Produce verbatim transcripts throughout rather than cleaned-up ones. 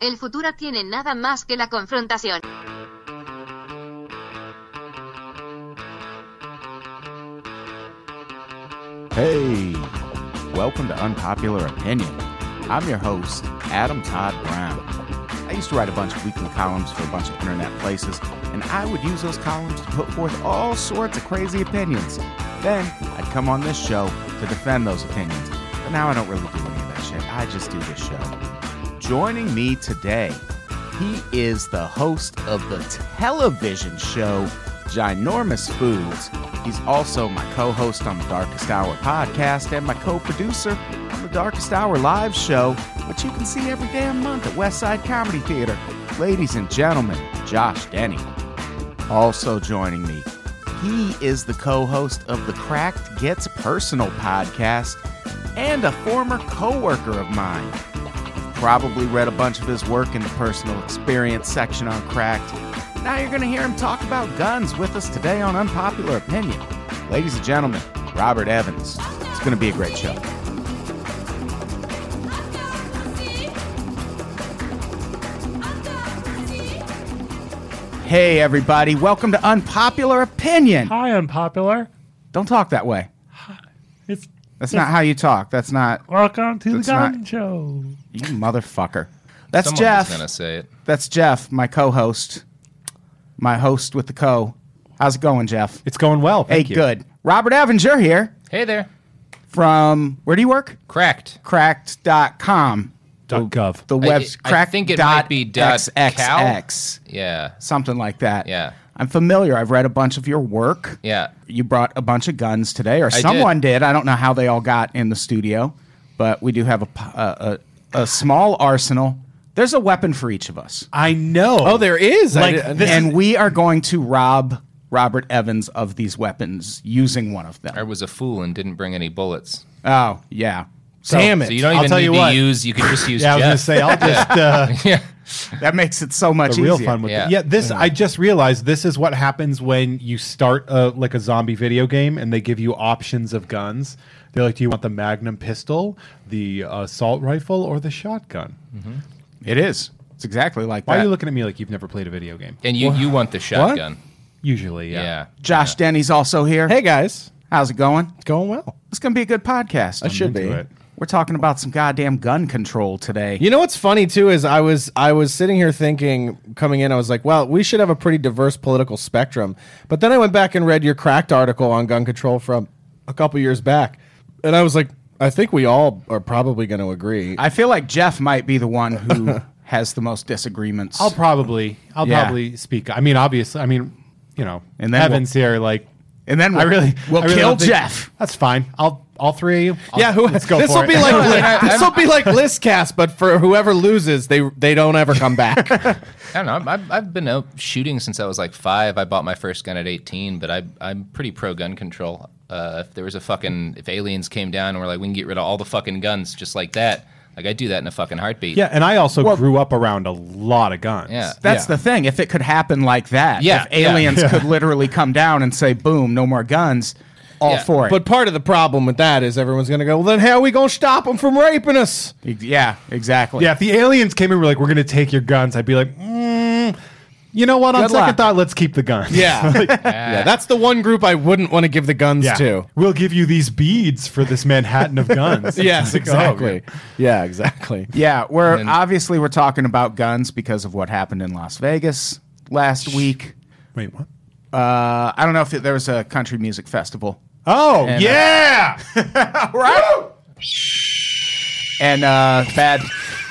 El futuro tiene nada más que la confrontación. Hey, welcome to Unpopular Opinion. I'm your host, Adam Todd Brown. I used to write a bunch of weekly columns for a bunch of internet places, and I would use those columns to put forth all sorts of crazy opinions. Then I'd come on this show to defend those opinions. But now I don't really do any of that shit. I just do this show. Joining me today, he is the host of the television show Ginormous Foods. He's also my co-host on the Darkest Hour podcast and my co-producer on the Darkest Hour live show, which you can see every damn month at Westside Comedy Theater. Ladies and gentlemen, Josh Denny. Also joining me, he is the co-host of the Cracked Gets Personal podcast and a former co-worker of mine. You've probably read a bunch of his work in the personal experience section on Cracked. Now you're going to hear him talk about guns with us today on Unpopular Opinion. Ladies and gentlemen, Robert Evans. It's going to be a great show. Hey, everybody. Welcome to Unpopular Opinion. Hi, Unpopular. Don't talk that way. It's That's it's, not how you talk. That's not... Welcome to the Gun not, Show. You motherfucker. That's Someone Jeff. was gonna say it. That's Jeff, my co-host. My host with the co. How's it going, Jeff? It's going well. Thank hey, you. good. Robert Evans, you're here. Hey there. From, where do you work? Cracked. Cracked dot com. Dot gov. The web's I, cracked. I think it might be dot cow. Yeah. Something like that. Yeah. I'm familiar. I've read a bunch of your work. Yeah. You brought a bunch of guns today, or I someone did. did. I don't know how they all got in the studio, but we do have a, a, a, a small arsenal. There's a weapon for each of us. I know. Oh, there is. Like, I, and we are going to rob Robert Evans of these weapons using one of them. I was a fool and didn't bring any bullets. Oh, yeah. So, Damn it. So you don't I'll even tell need you to what. use, you can just use yeah, I was going to Jeff. say, I'll just... Uh, yeah. That makes it so much the real easier. fun with Yeah. it. Yeah, this, I just realized this is what happens when you start a, like a zombie video game and they give you options of guns. They're like, do you want the Magnum pistol, the assault rifle, or the shotgun? Mm-hmm. It is. It's exactly like Why that. are you looking at me like you've never played a video game? And you, you want the shotgun. Usually, yeah. Yeah. Josh Denny's also here. Hey, guys. How's it going? It's going well. It's going to be a good podcast. I should be. It. We're talking about some goddamn gun control today. You know what's funny, too, is I was I was sitting here thinking, coming in, I was like, well, we should have a pretty diverse political spectrum. But then I went back and read your Cracked article on gun control from a couple years back. And I was like, I think we all are probably going to agree. I feel like Jeff might be the one who has the most disagreements. I'll probably, I'll Yeah. probably speak. I mean, obviously, I mean, you know, And then Evans here, like, and then we'll, I really, we'll I really kill don't think- Jeff. That's fine. I'll, all three of you. I'll, yeah, who, let's go this for will it. be like this will be like Listcast, but for whoever loses, they they don't ever come back. I don't know. I've, I've been out shooting since I was like five. I bought my first gun at eighteen, but I, I'm pretty pro gun control. Uh, if there was a fucking, if aliens came down and were like, we can get rid of all the fucking guns just like that, like I'd do that in a fucking heartbeat. Yeah, and I also Well- grew up around a lot of guns. Yeah. That's Yeah. the thing. If it could happen like that, Yeah, if aliens yeah. could literally come down and say, boom, no more guns, all Yeah. for it. But part of the problem with that is everyone's going to go, well, then how are we going to stop them from raping us? yeah, exactly. Yeah, if the aliens came in and were like, we're going to take your guns, I'd be like, mm, you know what? On Good second luck. thought, let's keep the guns. Yeah. Like, Yeah, that's the one group I wouldn't want to give the guns yeah. to. We'll give you these beads for this Manhattan of guns. Yes, It's like, oh, exactly. Yeah, exactly. Yeah, we're then- obviously we're talking about guns because of what happened in Las Vegas last week. Wait, what? Uh, I don't know if it, there was a country music festival. Oh, And, uh, yeah! Right? And uh, bad.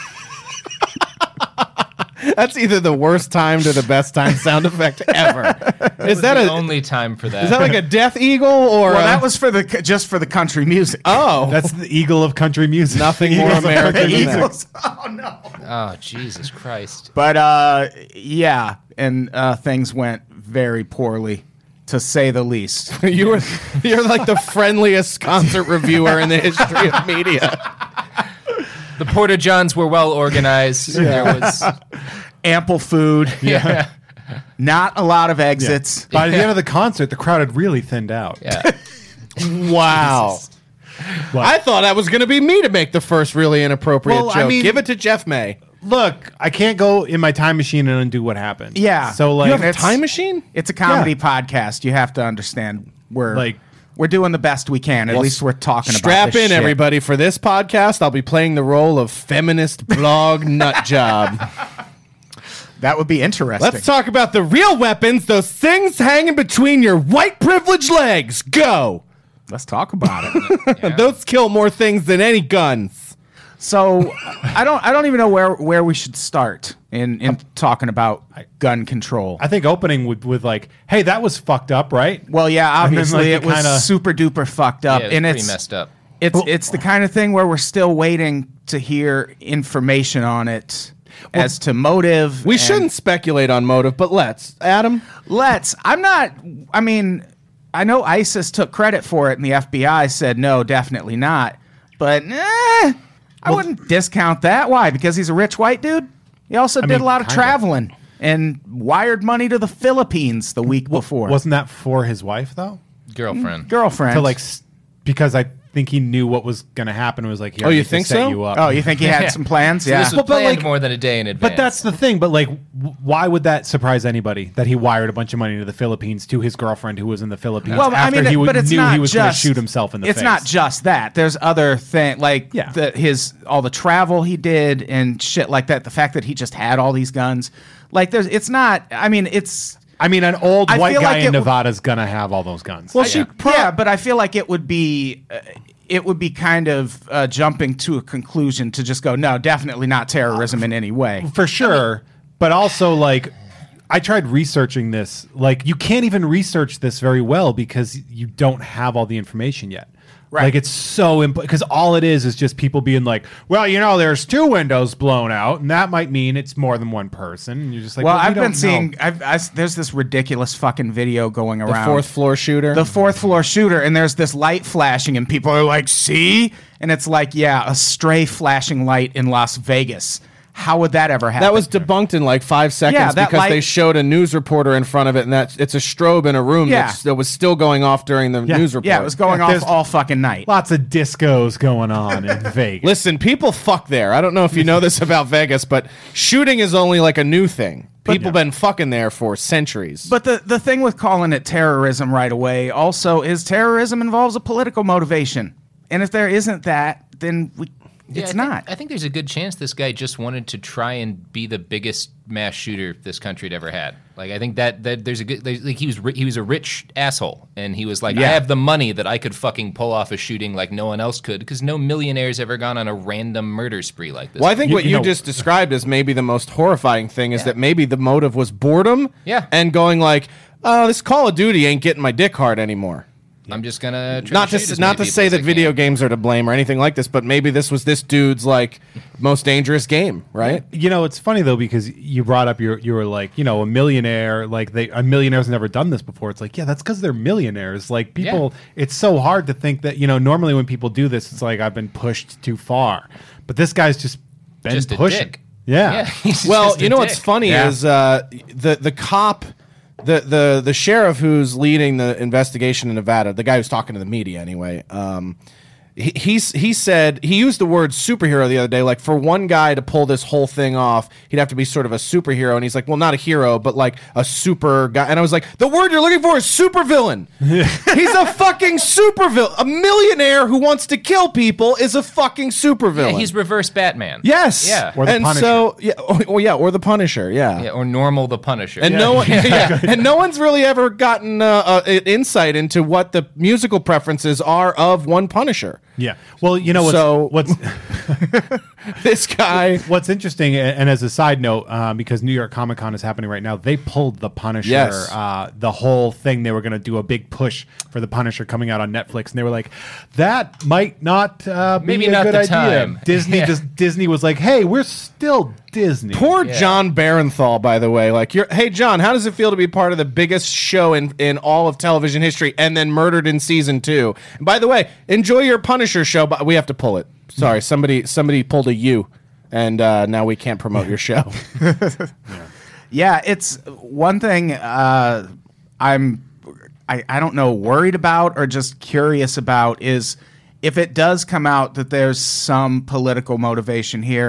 That's either the worst time to the best time sound effect ever. Is that the a only time for that. is that like a death eagle or Well, a- that was for the just for the country music. oh That's the eagle of country music. nothing more Eagles of American country than music. that. Eagles. Oh no. Oh, Jesus Christ. But uh, yeah, and uh, things went very poorly, to say the least. You were you're like the friendliest concert reviewer in the history of media. The Porta Johns were well organized. There was Ample food. yeah. Not a lot of exits. By the end of the concert, the crowd had really thinned out. Yeah. Wow. What? I thought that was going to be me to make the first really inappropriate Well, I joke. mean- Give it to Jeff May. look, I can't go in my time machine and undo what happened. Yeah. So like, You have a it's- time machine? It's a comedy podcast. You have to understand we're Like- we're doing the best we can. At least we're talking Strap about this in, shit. everybody. For this podcast, I'll be playing the role of feminist blog nut job. That would be interesting. Let's talk about the real weapons, those things hanging between your white privilege legs. Go. Let's talk about it. Those kill more things than any guns. So I don't I don't even know where, where we should start in, in talking about gun control. I think opening with with like, hey, that was fucked up, right? Well, yeah, And then, obviously like, it it was kinda- super duper fucked up, Yeah, it was and pretty it's messed up. It's it's the kind of thing where we're still waiting to hear information on it as to motive. We and- shouldn't speculate on motive, but let's. Adam? Let's. I'm not. I mean, I know ISIS took credit for it, and the F B I said no, definitely not. But eh, I wouldn't discount that. Why? Because he's a rich white dude. He also did mean, a lot of kinda. traveling and wired money to the Philippines the week before. Wasn't that for his wife though? Girlfriend. Girlfriend. To like, s- because I think he knew what was going to happen. and Was like, Here, Oh, I you need to think set so? You up. Oh, you think he had some plans? So Yeah. this was Well, but, planned like- more than a day in advance. But that's the thing. But like, w- why would that surprise anybody that he wired a bunch of money to the Philippines to his girlfriend who was in the Philippines Well, I after mean, he w- but it's knew not he was going to just shoot himself in the it's face? not just that. There's other thing like Yeah. the, his all the travel he did and shit like that. The fact that he just had all these guns, like there's. It's not. I mean, it's. I mean, an old I white feel guy like in it w- Nevada's going to have all those guns. Well, I- she yeah. pro- yeah, but I feel like it would be. Uh, it would be kind of uh, jumping to a conclusion to just go, no, definitely not terrorism in any way. for sure. But also, like, I tried researching this. Like, you can't even research this very well because you don't have all the information yet. Right. Like, it's so important because all it is is just people being like, well, you know, there's two windows blown out, and that might mean it's more than one person. And you're just like, Well, well, we I've been don't seeing. know. I've, I, there's this ridiculous fucking video going The around. fourth floor shooter? the fourth floor shooter, and there's this light flashing, and people are like, see? And it's like, yeah, a stray flashing light in Las Vegas. How would that ever happen? That was debunked in like five seconds Yeah, that because light- they showed a news reporter in front of it, and that it's a strobe in a room Yeah. that's, that was still going off during the Yeah. news report. yeah, it was going Yeah, off there's- all fucking night. Lots of discos going on in Vegas. Listen, people fuck there. I don't know if you know this about Vegas, but shooting is only like a new thing. People been fucking there for centuries. But the, the thing with calling it terrorism right away also is terrorism involves a political motivation. And if there isn't that, then we, Yeah, it's I think- not. I think there's a good chance this guy just wanted to try and be the biggest mass shooter this country had ever had. Like I think that, that there's a good there's, like he was ri- he was a rich asshole, and he was like, I Yeah. have the money that I could fucking pull off a shooting like no one else could, because no millionaire's ever gone on a random murder spree like this. well, I think You- what you you, know- just described as maybe the most horrifying thing is that maybe the motive was boredom. Yeah. And going like, oh, this Call of Duty ain't getting my dick hard anymore. I'm just gonna try Not to to shoot s- as not many to people say as I that video can. games are to blame or anything like this, but maybe this was this dude's like most dangerous game, right? You know, it's funny though because you brought up your you were like, you know, a millionaire, like they a millionaire's never done this before. It's like, yeah, that's because they're millionaires. Like people, it's so hard to think that you know. Normally, when people do this, it's like I've been pushed too far, but this guy's just been Just a pushing. dick. Yeah. Yeah, he's Well, just a you know what's dick. funny Yeah. is uh, the the cop, the the the sheriff who's leading the investigation in Nevada, the guy who's talking to the media anyway. Um, he he's, he said he used the word superhero the other day. Like for one guy to pull this whole thing off, he'd have to be sort of a superhero. And he's like, well, not a hero, but like a super guy. And I was like, the word you're looking for is supervillain. He's a fucking supervillain. A millionaire who wants to kill people is a fucking supervillain. Yeah, he's reverse Batman. yes, Yeah. Or the and Punisher. so yeah, oh, well, yeah, or the Punisher, yeah. Yeah, or Normal the Punisher. And no one, yeah, and no one's really ever gotten uh, uh, an insight into what the musical preferences are of one Punisher. Yeah. Well, you know what's So- what's This guy, what's interesting, and and as a side note, um, because New York Comic Con is happening right now, they pulled the Punisher, Yes. uh, the whole thing. They were going to do a big push for the Punisher coming out on Netflix, and they were like, that might not uh, be Maybe a not good the idea. time. Disney Yeah. just Disney was like, hey, we're still Disney. poor Yeah. John Barenthal, by the way. Like, you're, hey, John, how does it feel to be part of the biggest show in, in all of television history and then murdered in season two? And by the way, enjoy your Punisher show, but we have to pull it. Sorry, somebody somebody pulled a U, and uh, now we can't promote your show. Yeah, it's one thing uh, I'm I, I don't know worried about or just curious about is if it does come out that there's some political motivation here,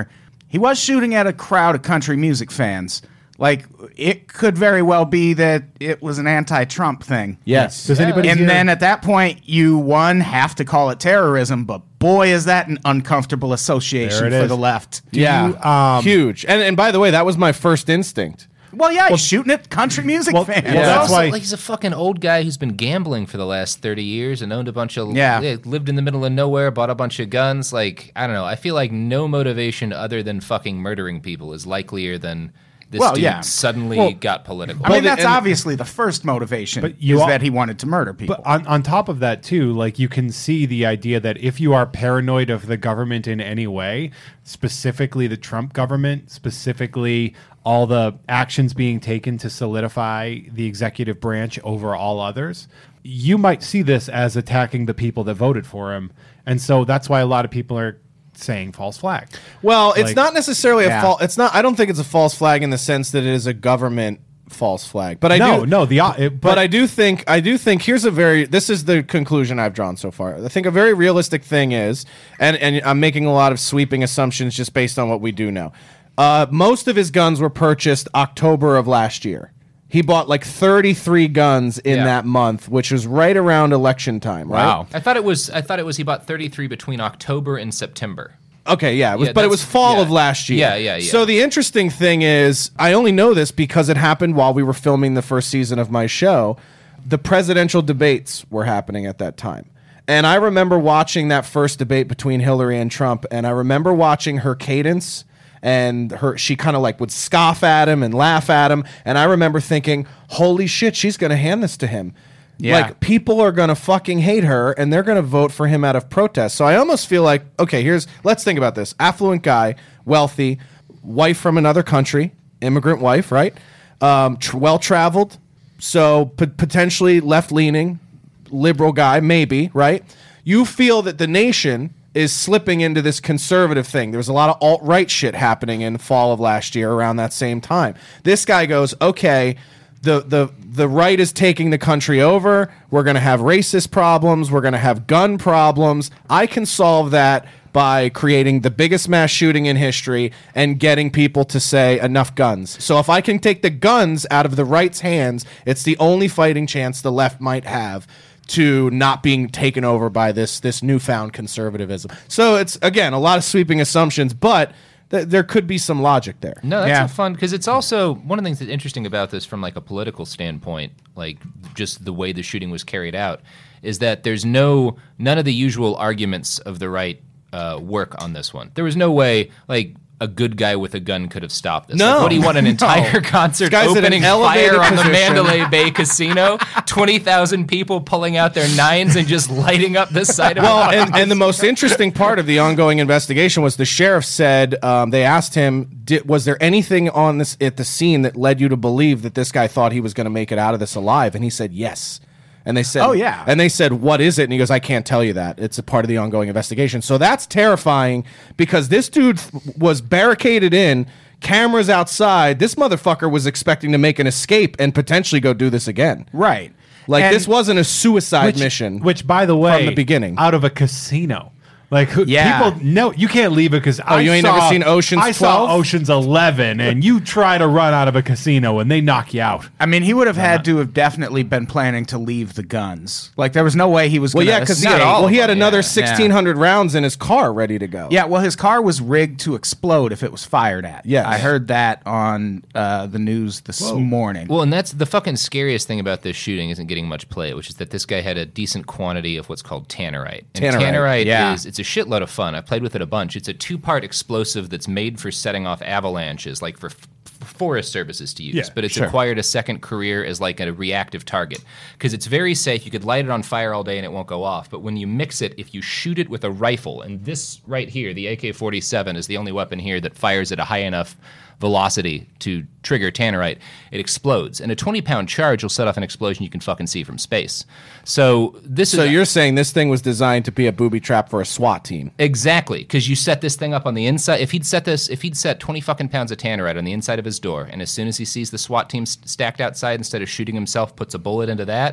he was shooting at a crowd of country music fans. Like, it could very well be that it was an anti-Trump thing. Yes. Does anybody And here- then at that point, you, one, have to call it terrorism, but boy, is that an uncomfortable association There it for is. the left. Yeah. you, um, Huge. And and by the way, that was my first instinct. Well, yeah, he's shooting at country music well, fans. well, Well, that's also, why- like, he's a fucking old guy who's been gambling for the last thirty years and owned a bunch of Yeah. lived in the middle of nowhere, bought a bunch of guns. Like, I don't know. I feel like no motivation other than fucking murdering people is likelier than this Well, dude yeah. suddenly Well, got political. I mean, the- that's and- obviously the first motivation, But you is al- that he wanted to murder people. But on, on top of that, too, like you can see the idea that if you are paranoid of the government in any way, specifically the Trump government, specifically all the actions being taken to solidify the executive branch over all others, you might see this as attacking the people that voted for him. And so that's why a lot of people are saying false flag. Well, it's Like- not necessarily a Yeah. false. It's not. I don't think it's a false flag in the sense that it is a government false flag. But I no, do. no, the o- it, But, I do think I do think here's a very this is the conclusion I've drawn so far. I think a very realistic thing is, and and I'm making a lot of sweeping assumptions just based on what we do know. Uh, most of his guns were purchased October of last year. He bought like thirty-three guns in Yeah. that month, which was right around election time. Right? Wow. I thought it was. I thought it was. He bought thirty-three between October and September. Okay, yeah, it was, Yeah, but it that's- was fall yeah. of last year. Yeah, yeah, yeah. So the interesting thing is, I only know this because it happened while we were filming the first season of my show. The presidential debates were happening at that time. And I remember watching that first debate between Hillary and Trump, and I remember watching her cadence and her she kind of like would scoff at him and laugh at him, and I remember thinking, holy shit, she's going to hand this to him. Yeah. Like, people are going to fucking hate her and they're going to vote for him out of protest. So I almost feel like, okay, here's, let's think about this. Affluent guy, wealthy, wife from another country, immigrant wife, right? Um, tr- well-traveled, so p- potentially left-leaning, liberal guy, maybe, right? You feel that the nation is slipping into this conservative thing. There was a lot of alt-right shit happening in the fall of last year around that same time. This guy goes, okay, the the the right is taking the country over. We're going to have racist problems. We're going to have gun problems. I can solve that by creating the biggest mass shooting in history and getting people to say enough guns. So if I can take the guns out of the right's hands, it's the only fighting chance the left might have to not being taken over by this this newfound conservatism. So it's, again, a lot of sweeping assumptions, but th- there could be some logic there. No, that's Yeah. a fun because it's also one of the things that's interesting about this from like a political standpoint, like just the way the shooting was carried out, is that there's no none of the usual arguments of the right uh, work on this one. There was no way like a good guy with a gun could have stopped this. No. Like, what do you want? An entire concert guy's in an opening elevated fire on the position. Mandalay Bay Casino? Twenty thousand people pulling out their nines and just lighting up this side of Well, it. and, and the most interesting part of the ongoing investigation was the sheriff said um, they asked him, did, was there anything on this at the scene that led you to believe that this guy thought he was going to make it out of this alive? And he said yes. And they said, Oh, yeah. And they said, what is it? And he goes, I can't tell you that. It's a part of the ongoing investigation. So that's terrifying because this dude f- was barricaded in, cameras outside. This motherfucker was expecting to make an escape and potentially go do this again. Right. Like, And- this wasn't a suicide which, mission. Which, by the way, from the beginning. out of a casino. Like who, Yeah. people, no, you can't leave it because Oh, you ain't never seen Ocean's I saw twelve? Ocean's eleven, and you try to run out of a casino, and they knock you out. I mean, he would have had to have definitely been planning to leave the guns. Like, there was no way he was Well, going to yeah, because escape. well, he had them, another yeah. sixteen hundred rounds in his car ready to go. Yeah, well, his car was rigged to explode if it was fired at. Yes. I heard that on uh, the news this morning. Well, and that's the fucking scariest thing about this shooting isn't getting much play, which is that this guy had a decent quantity of what's called tannerite. And Tannerite, tannerite yeah. is it's a shitload of fun. I played with it a bunch. It's a two-part explosive that's made for setting off avalanches, like for f- Forest Services to use, Yeah, but it's sure. acquired a second career as like a reactive target because it's very safe. You could light it on fire all day and it won't go off. But when you mix it, if you shoot it with a rifle, and this right here, the A K forty-seven is the only weapon here that fires at a high enough velocity to trigger tannerite, it explodes. And a twenty-pound charge will set off an explosion you can fucking see from space. So this So is you're saying this thing was designed to be a booby trap for a SWAT team? exactly because you set this thing up on the inside. If he'd set this, if he'd set twenty fucking pounds of tannerite on the inside of his door, and as soon as he sees the SWAT team st- stacked outside, instead of shooting himself, puts a bullet into that.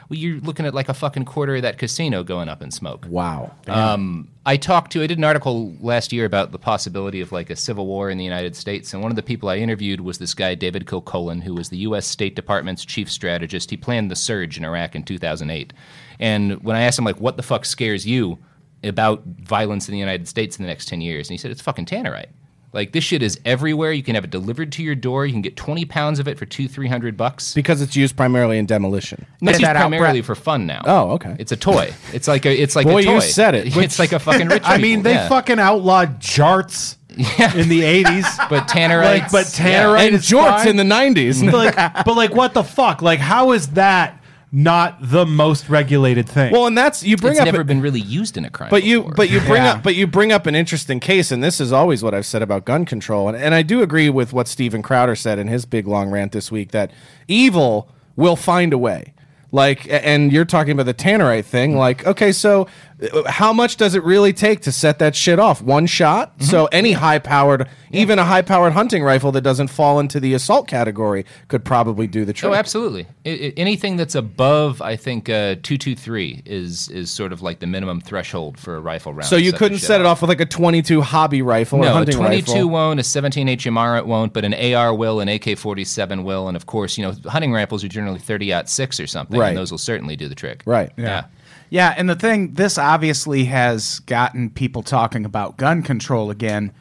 well, you're looking at like a fucking quarter of that casino going up in smoke. Wow. Um, I talked to, I did an article last year about the possibility of like a civil war in the United States, and one of the people I interviewed was this guy, David Kilcullen, who was the U S State Department's chief strategist. He planned the surge in Iraq in two thousand eight. And when I asked him, like, what the fuck scares you about violence in the United States in the next ten years? And he said, it's fucking Tannerite. Like, this shit is everywhere. You can have it delivered to your door. You can get twenty pounds of it for two, three hundred bucks. Because it's used primarily in demolition. No, it's Get used that out, primarily Brett. for fun now. Oh, okay. It's a toy. It's like a, it's like Boy, a toy. you said it. It's like a fucking rich I mean, people, they yeah. fucking outlawed jarts Yeah. in the eighties. But Tannerite. Like, but Tannerite And is jorts fine. in the nineties. but like, but like, what the fuck? Like, how is that not the most regulated thing? Well, and that's you bring It's up never been really used in a crime. But you, before. but you bring Yeah. up, but you bring up an interesting case, and this is always what I've said about gun control, and, and I do agree with what Steven Crowder said in his big long rant this week that evil will find a way. Like, a- and you're talking about the Tannerite thing. Like, okay, so uh, how much does it really take to set that shit off? One shot. Mm-hmm. So any high-powered, even a high-powered hunting rifle that doesn't fall into the assault category could probably do the trick. Oh, absolutely. I, I, anything that's above, I think, uh, two twenty-three is is sort of like the minimum threshold for a rifle round. So to you set the couldn't shit set it off. off with like a twenty-two hobby rifle or No, a hunting twenty-two rifle. won't, a seventeen H M R it won't, but an A R will, an A K forty-seven will, and of course, you know, hunting rifles are generally thirty aught six or something, Right. and those will certainly do the trick. Right. Yeah. Yeah, and the thing, this obviously has gotten people talking about gun control again.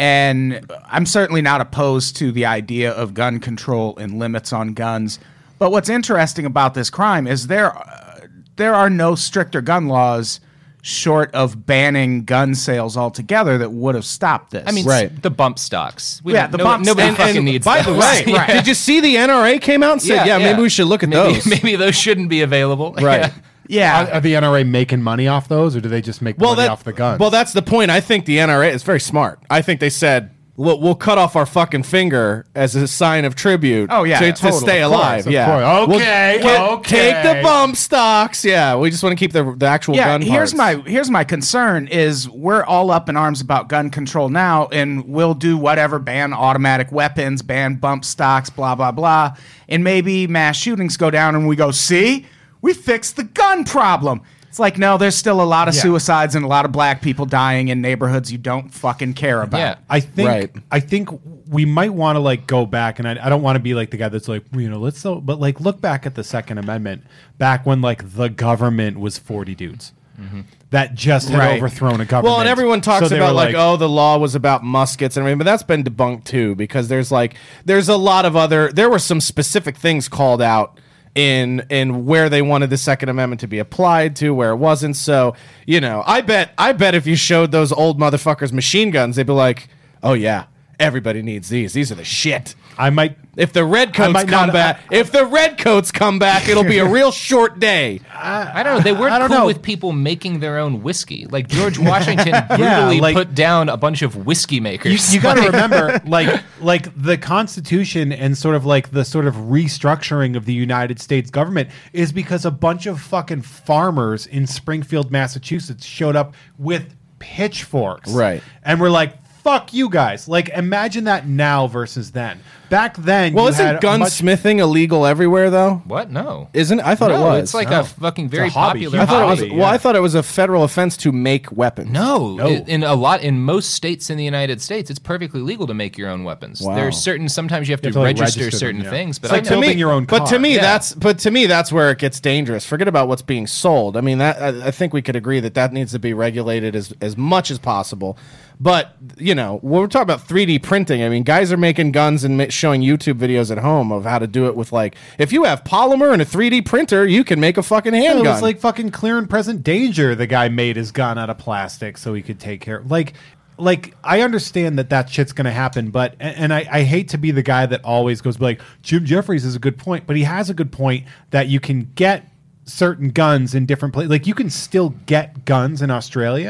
And I'm certainly not opposed to the idea of gun control and limits on guns. But what's interesting about this crime is there, uh, there are no stricter gun laws short of banning gun sales altogether that would have stopped this. I mean, Right. s- the bump stocks. We Yeah, don't- the no- bump Nobody stocks. fucking And needs by those. the way, Yeah. did you see the N R A came out and said, yeah, maybe we should look at maybe, those. Maybe those shouldn't be available. Right. yeah. Are, are the N R A making money off those, or do they just make Well, money that, off the guns? well, that's the point. I think the N R A is very smart. I think they said, we'll, we'll cut off our fucking finger as a sign of tribute Oh, yeah, to, to totally. stay Of alive. course, of yeah. course. We'll Okay, get- okay. Take the bump stocks. Yeah, we just want to keep the, the actual yeah, gun here's parts. my here's my concern is we're all up in arms about gun control now, and we'll do whatever, ban automatic weapons, ban bump stocks, blah blah blah, and maybe mass shootings go down, and we go, see, we fixed the gun problem. It's like, no, there's still a lot of Yeah. suicides and a lot of black people dying in neighborhoods you don't fucking care about. Yeah. I think Right. I think we might want to like go back, and I, I don't want to be like the guy that's like, you know, let's so, but like look back at the Second Amendment back when like the government was forty dudes that just had Right. overthrown a government. Well, and everyone talks So they about were like, oh, the law was about muskets and everything, but that's been debunked too because there's like there's a lot of other there were some specific things called out in in where they wanted the Second Amendment to be applied to, where it wasn't. So, you know, I bet I bet if you showed those old motherfuckers machine guns, they'd be like, oh yeah, everybody needs these. These are the shit. I might. If the redcoats might come not- back, if the redcoats come back, it'll be a real short day. I don't know. They weren't I don't cool know. with people making their own whiskey. Like George Washington brutally like- put down a bunch of whiskey You, makers. you got to remember, like, like the Constitution and sort of like the sort of restructuring of the United States government is because a bunch of fucking farmers in Springfield, Massachusetts, showed up with pitchforks, Right. And we're like, "Fuck you guys!" Like, imagine that now versus then. Back then, Well, you isn't had a much- gunsmithing illegal everywhere though? What? No. Isn't it? I thought it No, was. it's like No. a fucking very It's a hobby. popular I thought it was. hobby. hobby, Well, yeah. I thought it was a federal offense to make weapons. No, No. I- in a lot in most states in the United States, it's perfectly legal to make your own weapons. Wow. There's certain sometimes you have to, have to, like, register, register them, certain yeah. things, but It's I like know- to building your own But to car. me, Yeah. that's but to me that's where it gets dangerous. Forget about what's being sold. I mean, that I, I think we could agree that that needs to be regulated as as much as possible. But you know, when we're talking about three D printing, I mean, guys are making guns and ma- showing YouTube videos at home of how to do it with like, if you have polymer and a three D printer, you can make a fucking It handgun. was like fucking Clear and Present Danger. The guy made his gun out of plastic so he could take care. Like, like I understand that that shit's gonna happen, but and, and I, I hate to be the guy that always goes like Jim Jeffries is a good point, but he has a good point that you can get certain guns in different places. Like you can still get guns in Australia.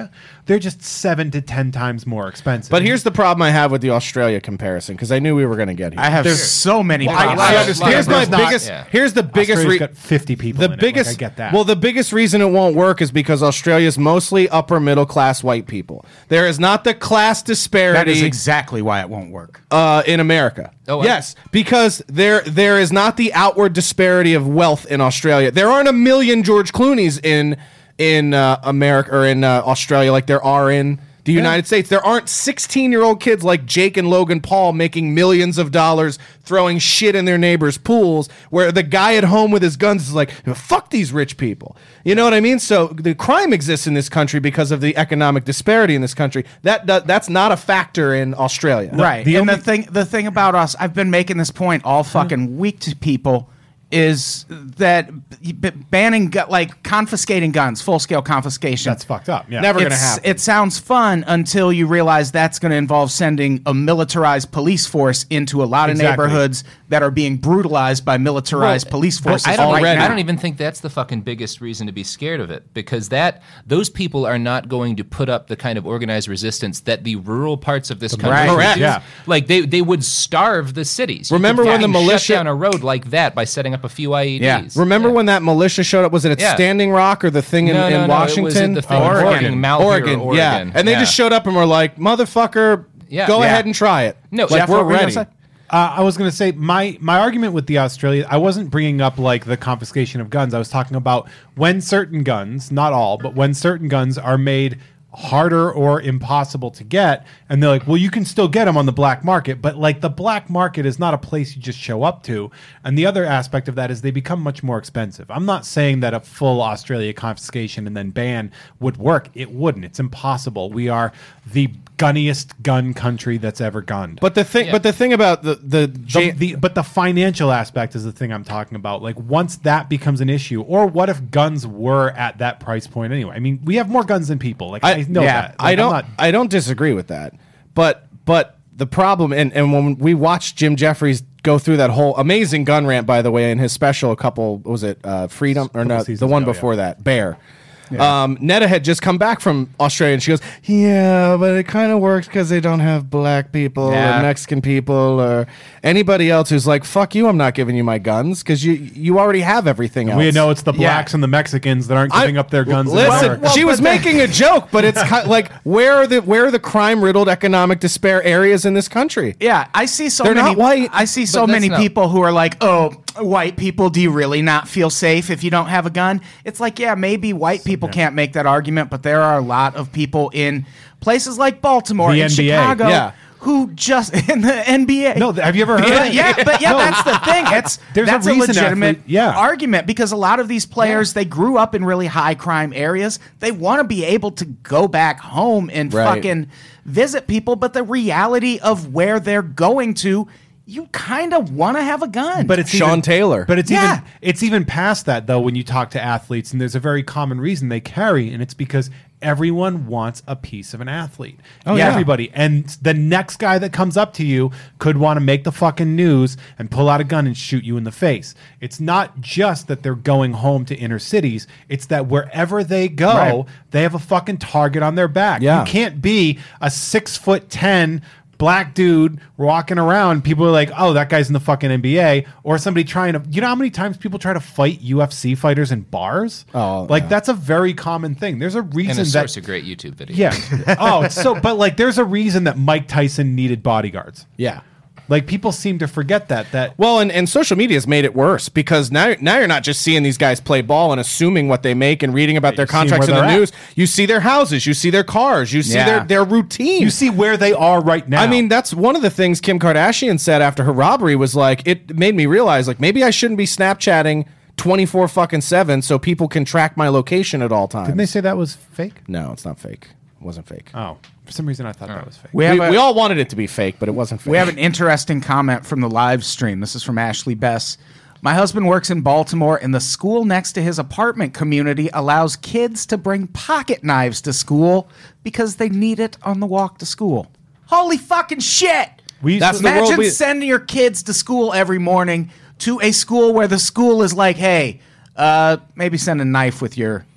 they're just seven to ten times more expensive. But here's the problem I have with the Australia comparison, because I knew we were going to get here. I have so many I, problems. I Lot- understand. lot Here's of my not- biggest. yeah. Here's the biggest. Australia's Re- got fifty people. the in biggest. It. Like, I get that. Well, the biggest reason it won't work is because Australia's mostly upper middle class white people. There is not the class disparity. That is exactly why it won't work. uh, in America. Oh, I- yes, because there there is not the outward disparity of wealth in Australia. There aren't a million George Clooney's in in uh, America or in uh, Australia like there are in the United States. There aren't sixteen-year-old kids like Jake and Logan Paul making millions of dollars throwing shit in their neighbors' pools, where the guy at home with his guns is like, fuck these rich people. You know what I mean? So the crime exists in this country because of the economic disparity in this country. That, that That's not a factor in Australia. Right. the and only- the thing the thing about us, I've been making this point all fucking week to people, is that b- banning gu- like confiscating guns, full scale confiscation. that's fucked up. Yeah. Never gonna It's- happen. It sounds fun until you realize that's going to involve sending a militarized police force into a lot of Exactly. neighborhoods that are being brutalized by militarized Well, police forces I don't, right already. now. I don't even think that's the fucking biggest reason to be scared of it, because that those people are not going to put up the kind of organized resistance that the rural parts of this country Right. would Correct. do. Yeah. Like they, they would starve the cities. You Remember could when the fucking militia- shut down a road like that by setting up a few I E Ds? Yeah. Remember Yeah. when that militia showed up? Was it at Yeah. Standing Rock or the thing in, No, in no, no, it Washington? was at the thing Oh, in Oregon. fucking Malheur, Oregon, Oregon. yeah. And they Yeah. just showed up and were like, motherfucker, Yeah. go Yeah. ahead and try it. No, like, Jeff, we're what were you gonna ready. say? Uh, I was going to say my my argument with the Australia. I wasn't bringing up like the confiscation of guns. I was talking about when certain guns, not all, but when certain guns are made harder or impossible to get, and they're like, well, you can still get them on the black market, but like the black market is not a place you just show up to. And the other aspect of that is they become much more expensive. I'm not saying that a full Australia confiscation and then ban would work. It wouldn't. It's impossible. We are the gunniest gun country that's ever gunned. But the thing, Yeah. but the thing about the the, The, J- the, but the financial aspect is the thing I'm talking about. Like once that becomes an issue, or what if guns were at that price point anyway? I mean, we have more guns than people. Like I, I- know yeah, that. I Like, I'm don't not- I don't disagree with that. But but the problem, and, and when we watched Jim Jeffries go through that whole amazing gun rant, by the way, in his special, a couple what was it uh, Freedom or Couple no, the seasons one ago, before yeah. that, Bear. Um, Netta had just come back from Australia, and she goes, "Yeah, but it kind of works because they don't have black people Yeah. or Mexican people or anybody else who's like, fuck you, I'm not giving you my guns because you you already have everything else." we know it's the Yeah. blacks and the Mexicans that aren't I- giving up their guns. in Listen, America. she was making a joke, but it's ki- like where are the where are the crime riddled economic despair areas in this country? Yeah, I see so They're many. not white. I see so But that's many not- people who are like, "Oh, white people, do you really not feel safe if you don't have a gun?" It's like, yeah, maybe white people can't make that argument, but there are a lot of people in places like Baltimore, The in N B A, Chicago, yeah. who just in the N B A. No, have you ever heard? Yeah, yeah, but yeah, No. that's the thing. It's There's a that's a, reason legitimate athlete- yeah. argument because a lot of these players they grew up in really high crime areas. They want to be able to go back home and Right. fucking visit people, but the reality of where they're going to, you kind of want to have a gun. But it's Sean even, Taylor. But it's Yeah. even it's even past that though when you talk to athletes, and there's a very common reason they carry, and it's because everyone wants a piece of an athlete. Oh, yeah, yeah. everybody. And the next guy that comes up to you could want to make the fucking news and pull out a gun and shoot you in the face. It's not just that they're going home to inner cities, it's that wherever they go, Right. they have a fucking target on their back. Yeah. You can't be a six foot ten black dude walking around. People are like, oh, that guy's in the fucking N B A. Or somebody trying to, you know how many times people try to fight U F C fighters in bars? Oh, like yeah. that's a very common thing. There's a And reason a that. source of great YouTube videos. Yeah. Oh, it's so, but like there's a reason that Mike Tyson needed bodyguards. Yeah. Like people seem to forget that, that Well, and, and social media has made it worse because now now you're not just seeing these guys play ball and assuming what they make and reading about their you're seeing contracts in where the they're news. You see their houses, you see their cars, you see Yeah. their their routine. you see where they are right now. I mean, that's one of the things Kim Kardashian said after her robbery was like, it made me realize like maybe I shouldn't be Snapchatting twenty-four fucking seven so people can track my location at all times. didn't they say that was fake? No, it's not fake. It wasn't fake. Oh, for some reason I thought that was fake. we We, have a- we all wanted it to be fake, but it wasn't fake. We have an interesting comment from the live stream. This is from Ashley Bess. My husband works in Baltimore, and the school next to his apartment community allows kids to bring pocket knives to school because they need it on the walk to school. Holy fucking shit! We used That's to- the world Imagine we- sending your kids to school every morning to a school where the school is like, hey, uh, maybe send a knife with your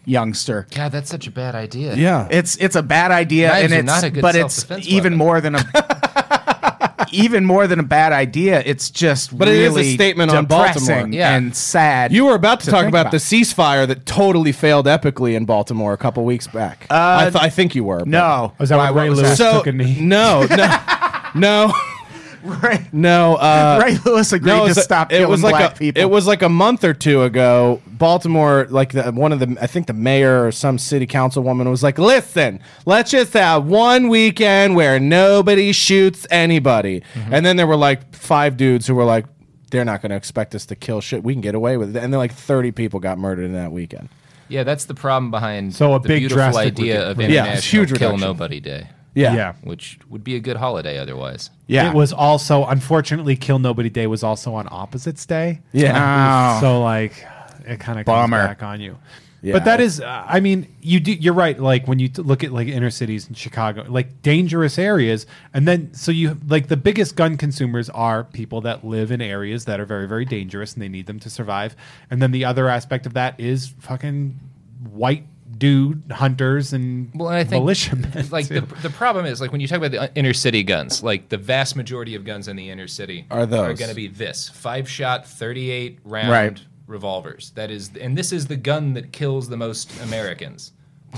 youngster. God, that's such a bad idea. Yeah. It's it's a bad idea, Knives and are it's not a good but it's self-defense even weapon. more than a even more than a bad idea. It's just But it is a really statement on depressing Baltimore. Yeah. and sad. You were about to, to talk think about, about. the ceasefire that totally failed epically in Baltimore a couple weeks back. I, th- I think you were. but- no. Was that Why, when what Ray was Lewis that? So took a knee? no, no, no, Ray, no. Uh, Ray Lewis agreed no, it to was a- stop it killing was like black a, people. It was like a month or two ago. Baltimore, like the, one of the, I think the mayor or some city councilwoman was like, "Listen, let's just have one weekend where nobody shoots anybody." Mm-hmm. And then there were like five dudes who were like, "They're not going to expect us to kill shit. We can get away with it." And then like thirty people got murdered in that weekend. Yeah, that's the problem behind So a the big beautiful drastic idea redu- of Yeah, International it's huge Kill reduction. Nobody Day, Yeah, Yeah. which would be a good holiday otherwise. yeah. It was also, unfortunately, Kill Nobody Day was also on Opposites Day. yeah. Oh. So like, it kind of comes Bummer. back on you. Yeah. But that is, uh, I mean, you do. You're right. Like when you t- look at like inner cities in Chicago, like dangerous areas, and then so you like the biggest gun consumers are people that live in areas that are very, very dangerous, and they need them to survive. And then the other aspect of that is fucking white dude hunters and Well, and I think militiamen. like too. the, the problem is like when you talk about the inner city guns, like the vast majority of guns in the inner city Are those. are going to be this five shot, thirty-eight round Right. revolvers. That is, and this is the gun that kills the most Americans.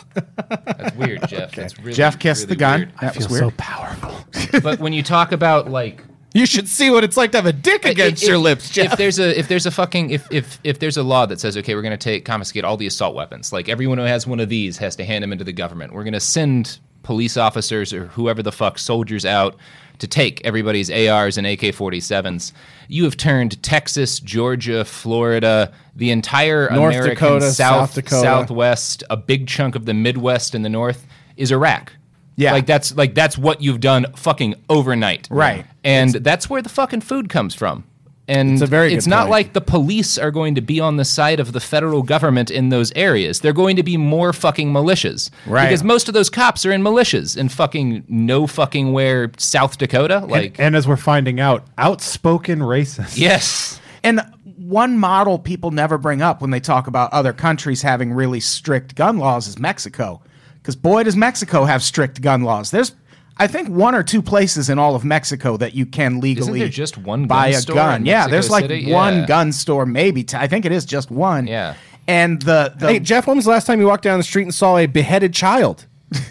That's weird, Jeff. That's really, Jeff kissed really the gun. weird. That was feels weird. so powerful. But when you talk about like You should see what it's like to have a dick against if- your lips, Jeff. If there's a if there's a fucking if if if there's a law that says okay, we're going to take confiscate all the assault weapons, like everyone who has one of these has to hand them into the government. We're going to send police officers or whoever the fuck soldiers out to take everybody's A Rs and A K forty-sevens. You have turned Texas, Georgia, Florida, the entire North American Dakota, South, South Dakota. Southwest, a big chunk of the Midwest and the North is Iraq. Yeah. like that's like that's what you've done fucking overnight, Right. And that's where the fucking food comes from. And It's a very it's good not point. like the police are going to be on the side of the federal government in those areas. They're going to be more fucking militias. Right. Because most of those cops are in militias in fucking no fucking where South Dakota. Like, and, and as we're finding out, outspoken racist. yes. And one model people never bring up when they talk about other countries having really strict gun laws is Mexico. Because boy, does Mexico have strict gun laws. There's, I think, one or two places in all of Mexico that you can legally there just one buy gun a store gun. in Yeah, Mexico there's like City? one Yeah. gun store, maybe. T- I think it is just one. Yeah. And the, the Hey, Jeff, when was the last time you walked down the street and saw a beheaded child?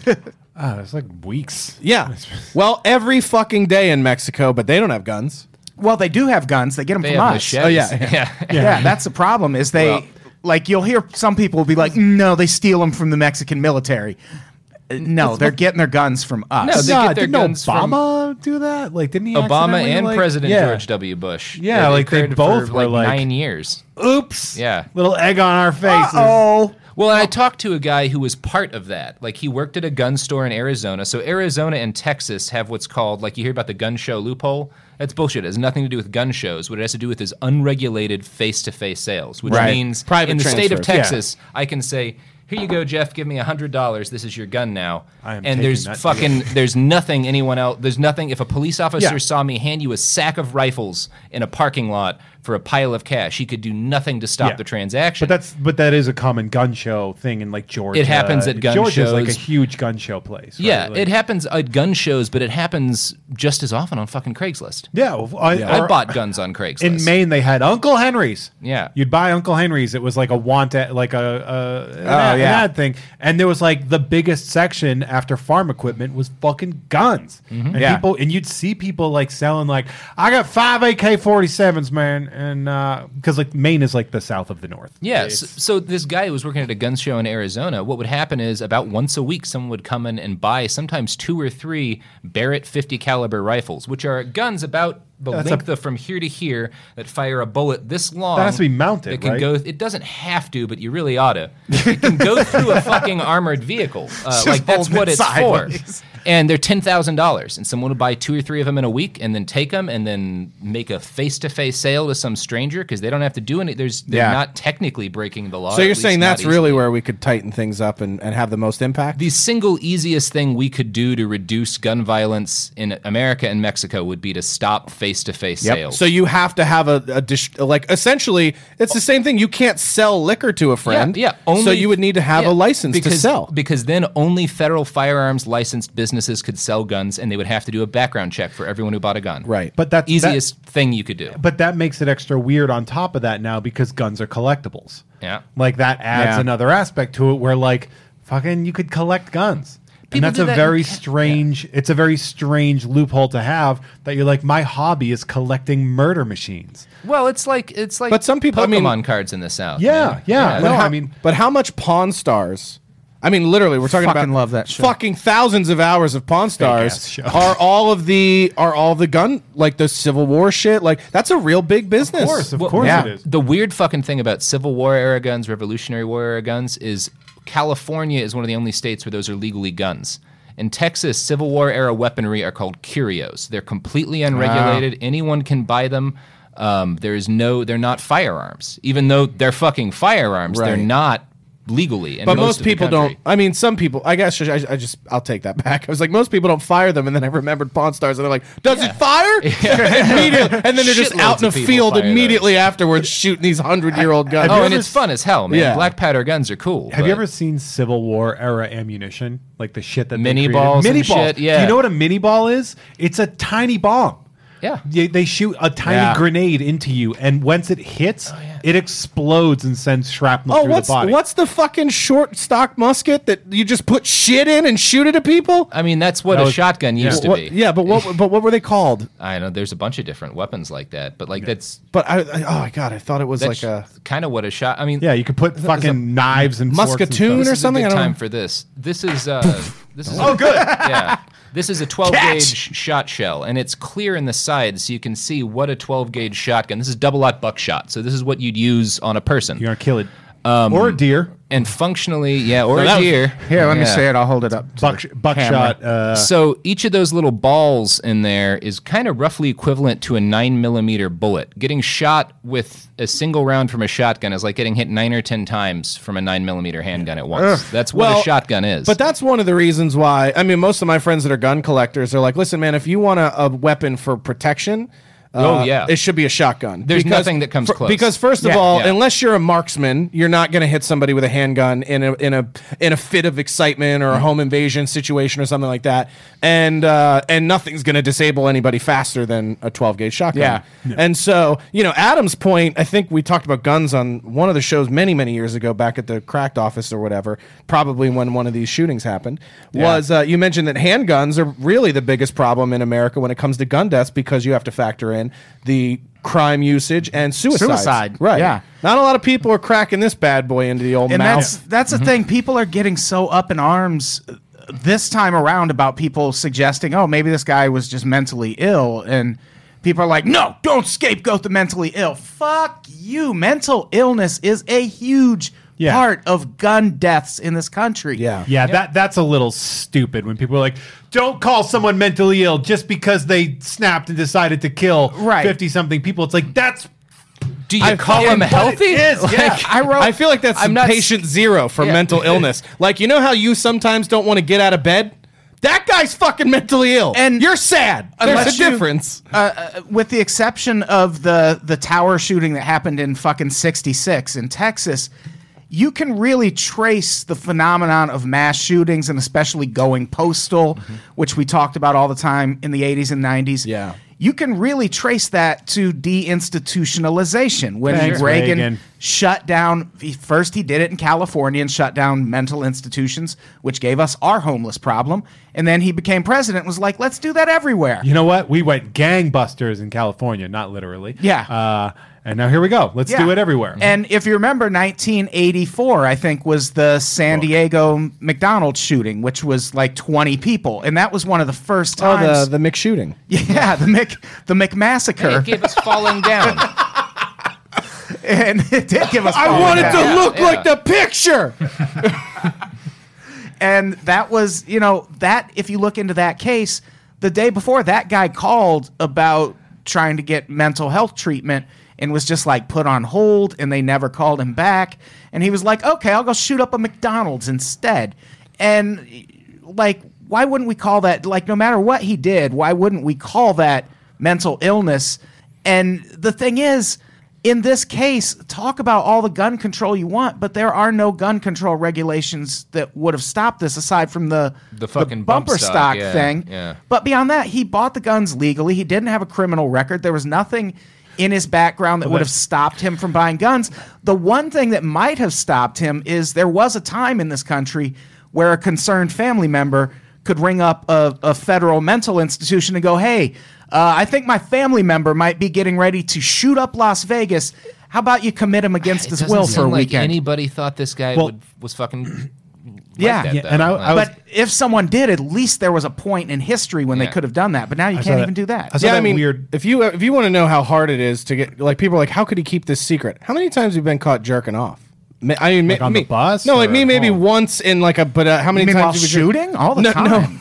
Oh, it's like weeks. Yeah. Well, every fucking day in Mexico, but they don't have guns. well, they do have guns. They get them They from have us. machetes. Oh, yeah. yeah. Yeah. that's the problem. Is they Well- like you'll hear some people will be like, no, they steal them from the Mexican military. Uh, No, they're getting their guns from us. No, they Nah, get their didn't guns from- Obama do that? Like, didn't he? Obama accidentally, and like- President yeah. George W. Bush. Yeah, like, they occurred for, both were, like- nine years. Oops. Yeah. Little egg on our faces. Oh, Well, and I talked to a guy who was part of that. Like, he worked at a gun store in Arizona. So Arizona and Texas have what's called, like, you hear about the gun show loophole. That's bullshit. It has nothing to do with gun shows. What it has to do with is unregulated face-to-face sales, which Right. means Private in the state of transfers. Texas, I can say, here you go, Jeff, give me one hundred dollars. This is your gun now. I am and taking there's that fucking, there's nothing anyone else, there's nothing, if a police officer Yeah. saw me hand you a sack of rifles in a parking lot for a pile of cash, he could do nothing to stop Yeah. the transaction. But that's but that is a common gun show thing in like Georgia. It happens at gun Georgia's like a shows. huge gun show place. right? Yeah, Like- it happens at gun shows, but it happens just as often on fucking Craigslist. Yeah, well, I, I or- bought guns on Craigslist. in Maine. They had Uncle Henry's. Yeah. you'd buy Uncle Henry's. It was like a want ad, like a, a an, Oh, ad, an yeah. ad thing, and there was like the biggest section after farm equipment was fucking guns. And Yeah. people, and you'd see people like selling like I got five A K forty-sevens, man, and because like Maine is like the south of the north. Yeah, so, so this guy who was working at a gun show in Arizona, what would happen is about once a week, someone would come in and buy sometimes two or three Barrett fifty caliber rifles, which are guns about the That's length a- of from here to here that fire a bullet this long. That has to be mounted, It can right? go. It doesn't have to, but you really ought to. It can go through a fucking armored vehicle. Uh, like that's holding what it it's sideways. for. and they're ten thousand dollars, and someone would buy two or three of them in a week, and then take them, and then make a face-to-face sale to some stranger because they don't have to do any. There's they're Yeah. not technically breaking the law. So at you're least saying not that's really easily. where we could tighten things up and, and have the most impact? The single easiest thing we could do to reduce gun violence in America and Mexico would be to stop face-to-face Yep. sales. So you have to have a, a dis- like essentially it's the same thing. You can't sell liquor to a friend. Yeah, yeah. Only, so you would need to have yeah, a license because, to sell. Because then only federal firearms licensed businesses could sell guns, and they would have to do a background check for everyone who bought a gun. Right. But that's Easiest thing you could do. That, but that makes it extra weird on top of that now because guns are collectibles. Yeah. Like that adds Yeah. another aspect to it where like fucking you could collect guns. And People that's do a that in very Ca- strange it's a very strange loophole to have that you're like my hobby is collecting murder machines. Well, it's like it's like But some people- I Pokemon mean- cards in the South. Yeah, man. yeah. But No, how, I mean- but how much Pawn Stars? I mean, literally, we're talking Fucking about love that show. fucking thousands of hours of Pawn ass Stars. show. Are all of the are all the gun like the Civil War shit? Like that's a real big business. Of course, of Well, course yeah. it is. The weird fucking thing about Civil War era guns, Revolutionary War era guns, is California is one of the only states where those are legally guns. In Texas, Civil War era weaponry are called curios. They're completely unregulated. Anyone can buy them. Um, there is no, they're not firearms. Even though they're fucking firearms, they're Right. not legally. In But most, most of the people country. don't. I mean, some people. I guess I, I just. I'll take that back. I was like, most people don't fire them, and then I remembered Pawn Stars, and they're like, "Does Yeah. it fire?" Immediately, and then they're just Shitloads out in a of people field fire immediately afterwards, shooting these hundred-year-old guns. Oh, you and ever it's fun as hell, man. Yeah. Black powder guns are cool. Have you but- ever seen Civil War era ammunition? Like the shit that they Mini created? balls Mini and balls. shit, yeah. Do you know what a mini ball is? It's a tiny bomb. Yeah. They, they shoot a tiny Yeah. grenade into you, and once it hits, yeah. it explodes and sends shrapnel Oh, through what's the body. what's the fucking short stock musket that you just put shit in and shoot it at people? I mean, that's what That a was- shotgun used to What- be. yeah, but what but what were they called? I know there's a bunch of different weapons like that, but like that's But I, I oh my god, I thought it was that's like a kind of what a shot. I mean, Yeah, you could put fucking knives and forks and Muscatoon stuff. or this something? Is I a don't good time know. for this. This is uh, this is Oh, good. yeah. This is a twelve Catch! gauge shot shell, and it's clear in the sides, so you can see what a twelve gauge shotgun. This is double-aught buckshot, so this is what you'd use on a person. You're gonna kill it, or a deer. And functionally, yeah, or that a was- deer. Here, let me Yeah. say it. I'll hold it up. to Buck, the buckshot. camera. Uh, So each of those little balls in there is kind of roughly equivalent to a nine millimeter bullet. Getting shot with a single round from a shotgun is like getting hit nine or ten times from a nine millimeter handgun at once. That's what Well, a shotgun is. But that's one of the reasons why. I mean, most of my friends that are gun collectors are like, listen, man, if you want a, a weapon for protection. Oh, uh, yeah. it should be a shotgun. There's nothing that comes for- close. Because first of Yeah. all, Yeah. unless you're a marksman, you're not going to hit somebody with a handgun in a in a in a fit of excitement or a home invasion situation or something like that. And uh, and nothing's going to disable anybody faster than a twelve gauge shotgun. Yeah. And so, you know, Adam's point, I think we talked about guns on one of the shows many, many years ago back at the Cracked office or whatever, probably when one of these shootings happened, was uh, you mentioned that handguns are really the biggest problem in America when it comes to gun deaths because you have to factor in the crime usage and suicide. Suicide, Right. yeah. Not a lot of people are cracking this bad boy into the old and mouth. that's that's the thing. People are getting so up in arms uh, this time around about people suggesting, oh, maybe this guy was just mentally ill, and people are like, no, don't scapegoat the mentally ill. Fuck you. Mental illness is a huge Yeah. part of gun deaths in this country. yeah. yeah, that that's a little stupid when people are like, "Don't call someone mentally ill just because they snapped and decided to kill Right. fifty something people." It's like that's do you I call fucking- him but healthy? it is, yeah. I wrote. I feel like that's I'm not s- patient zero for Yeah. mental illness. Like, you know how you sometimes don't want to get out of bed? That guy's fucking mentally ill. And you're sad. There's unless a you- difference. uh, uh, with the exception of the the tower shooting that happened in fucking sixty-six in Texas, you can really trace the phenomenon of mass shootings and especially going postal, which we talked about all the time in the eighties and nineties. Yeah. You can really trace that to deinstitutionalization when Thanks, Reagan, Reagan. shut down. He, first, he did it in California and shut down mental institutions, which gave us our homeless problem. And then he became president and was like, let's do that everywhere. you know what? We went gangbusters in California, not literally. Yeah. Uh, and now here we go. Let's Yeah. do it everywhere. And if you remember, nineteen eighty-four, I think, was the San Diego McDonald's shooting, which was like twenty people, and that was one of the first Oh, times. the, the McShooting. yeah, the Mc the McMassacre, It gave us falling down. and it did give us. I falling wanted down. to look Yeah. like the picture. And that was, you know, that if you look into that case, the day before that guy called about trying to get mental health treatment and was just like put on hold, and they never called him back. And he was like, okay, I'll go shoot up a McDonald's instead. And like, why wouldn't we call that, like, no matter what he did, why wouldn't we call that mental illness? And the thing is, in this case, talk about all the gun control you want, but there are no gun control regulations that would have stopped this aside from the, The fucking bumper bump stock, stock, yeah, thing. yeah. But beyond that, he bought the guns legally. He didn't have a criminal record. There was nothing in his background that would have stopped him from buying guns. The one thing that might have stopped him is there was a time in this country where a concerned family member could ring up a, a federal mental institution and go, hey, uh, I think my family member might be getting ready to shoot up Las Vegas. How about you commit him against It his doesn't will seem for a like weekend? anybody thought this guy Well- would, was fucking. Yeah. like that, Yeah, though. and I- I was- But if someone did, at least there was a point in history when they Yeah. could have done that. But now you saw can't that- even do that. I saw Yeah, I that mean, weird. if you if you want to know how hard it is to get, like, people are like, how could he keep this secret? How many times have you been caught jerking off? Ma- I mean, Like ma- on me, the bus No, like or me, at maybe home? once in like a. But uh, how many You mean while times have you been- shooting? All the No, no. time.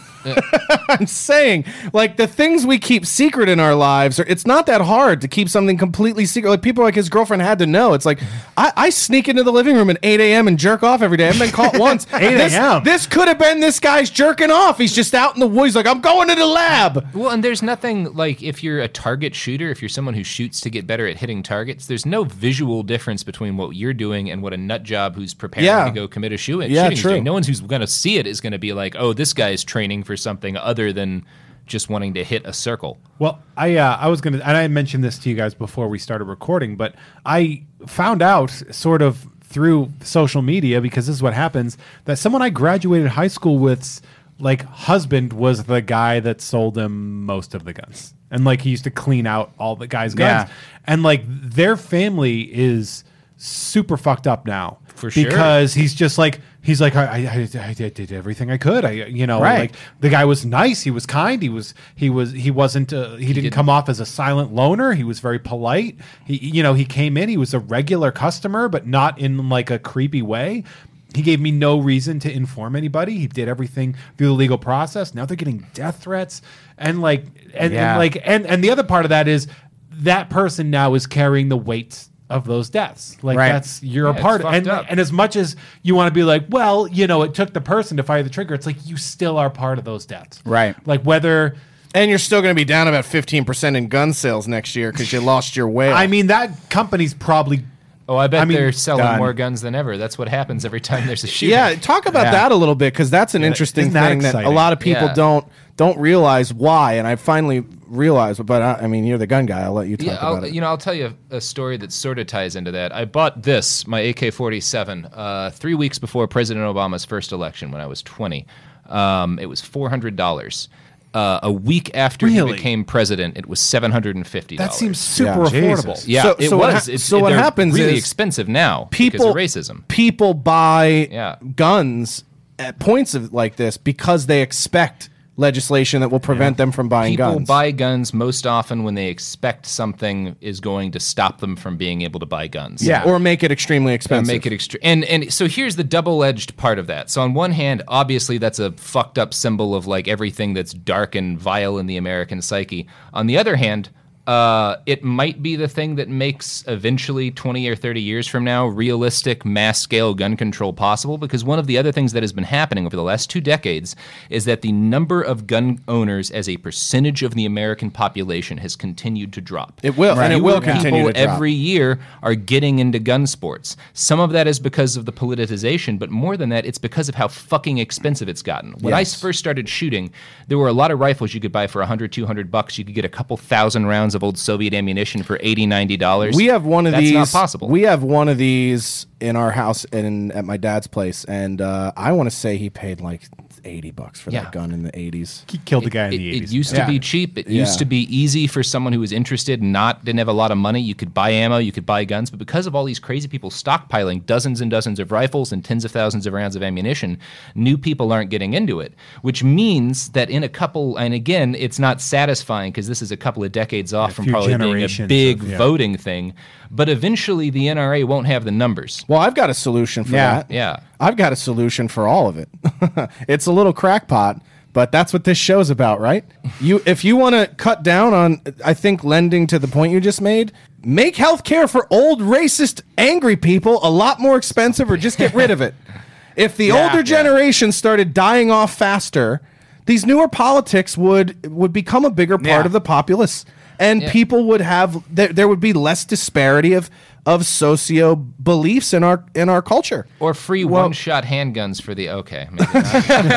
I'm saying, like, the things we keep secret in our lives, are, it's not that hard to keep something completely secret. Like, people like his girlfriend had to know. It's like, I, I sneak into the living room at eight a.m. and jerk off every day. I've been caught once. eight This, a.m.. this could have been this guy's jerking off. He's just out in the woods, like, I'm going to the lab. Well, and there's nothing like if you're a target shooter, if you're someone who shoots to get better at hitting targets, there's no visual difference between what you're doing and what a nut job who's preparing Yeah. to go commit a shooting. Yeah, shooting is true. doing. No one's who's going to see it is going to be like, oh, this guy is training for something other than just wanting to hit a circle. Well, I uh, I was gonna, and I mentioned this to you guys before we started recording, but I found out sort of through social media, because this is what happens, that someone I graduated high school with's like husband was the guy that sold him most of the guns, and like he used to clean out all the guys' guns, Yeah. and like their family is super fucked up now For sure. because he's just like. He's like, I, I, I did everything I could. I, you know, Right. like the guy was nice. He was kind. He was, he was, he wasn't, uh, he, didn't didn't- come off as a silent loner. He was very polite. He, you know, he came in, he was a regular customer, but not in like a creepy way. He gave me no reason to inform anybody. He did everything through the legal process. Now they're getting death threats. And like, and, Yeah. and like, and, and the other part of that is that person now is carrying the weight of those deaths. Like Right. that's, you're Yeah, a part it's of, and, fucked up. and as much as you want to be like, well, you know, it took the person to fire the trigger, it's like you still are part of those deaths. Right. Like whether, And you're still going to be down about fifteen percent in gun sales next year because you lost your whale. I mean, that company's probably, Oh, I bet I mean, they're selling done. more guns than ever. That's what happens every time there's a shooting. Yeah, talk about Yeah. that a little bit, because that's an interesting isn't that thing that a exciting? lot of people Yeah. don't don't realize why. And I finally realized. But I, I mean, you're the gun guy. I'll let you talk Yeah, about I'll, it. you know, I'll tell you a, a story that sort of ties into that. I bought this, my A K forty-seven, uh, three weeks before President Obama's first election when I was twenty. Um, it was four hundred dollars. Uh, a week after he Really? became president, it was seven hundred fifty dollars. that seems super Yeah. affordable. Jesus. Yeah, So- it so what was. hap- It's- so what they're happens really is expensive now people because of racism. People buy Yeah. guns at points of like this because they expect legislation that will prevent them from buying People guns. buy guns most often when they expect something is going to stop them from being able to buy guns. Yeah. or make it extremely And expensive. make it extreme. And and so here's the double-edged part of that. So on one hand, obviously that's a fucked up symbol of like everything that's dark and vile in the American psyche. On the other hand, uh, it might be the thing that makes eventually twenty or thirty years from now realistic mass-scale gun control possible, because one of the other things that has been happening over the last two decades is that the number of gun owners as a percentage of the American population has continued to drop. It will, and it Fewer will continue people to drop. every year are getting into gun sports. Some of that is because of the politicization, but more than that, it's because of how fucking expensive it's gotten. When Yes. I first started shooting, there were a lot of rifles you could buy for one hundred, two hundred bucks. You could get a couple thousand rounds of old Soviet ammunition for eighty, ninety dollars. We have one of That's these. not possible. We have one of these in our house and at my dad's place, and uh, I want to say he paid like eighty bucks for Yeah. that gun in the eighties. He killed the guy in It, the it eighties. used to Yeah. be cheap. It Yeah. used to be easy for someone who was interested, not didn't have a lot of money. You could buy ammo, you could buy guns, but because of all these crazy people stockpiling dozens and dozens of rifles and tens of thousands of rounds of ammunition, new people aren't getting into it. Which means that in a couple, and again, it's not satisfying because this is a couple of decades off from few probably being a generations big of- yeah. voting thing. But eventually, the N R A won't have the numbers. Well, I've got a solution for Yeah. that. Yeah. I've got a solution for all of it. It's a little crackpot, but that's what this show's about, right? You, if you want to cut down on, I think, lending to the point you just made, make healthcare for old, racist, angry people a lot more expensive, or just get rid of it. If the Yeah, older yeah. generation started dying off faster, these newer politics would would become a bigger part Yeah. of the populace, and Yeah. people would have there, there would be less disparity of of socio beliefs in our in our culture. Or free Well- one-shot handguns for the okay. Maybe not.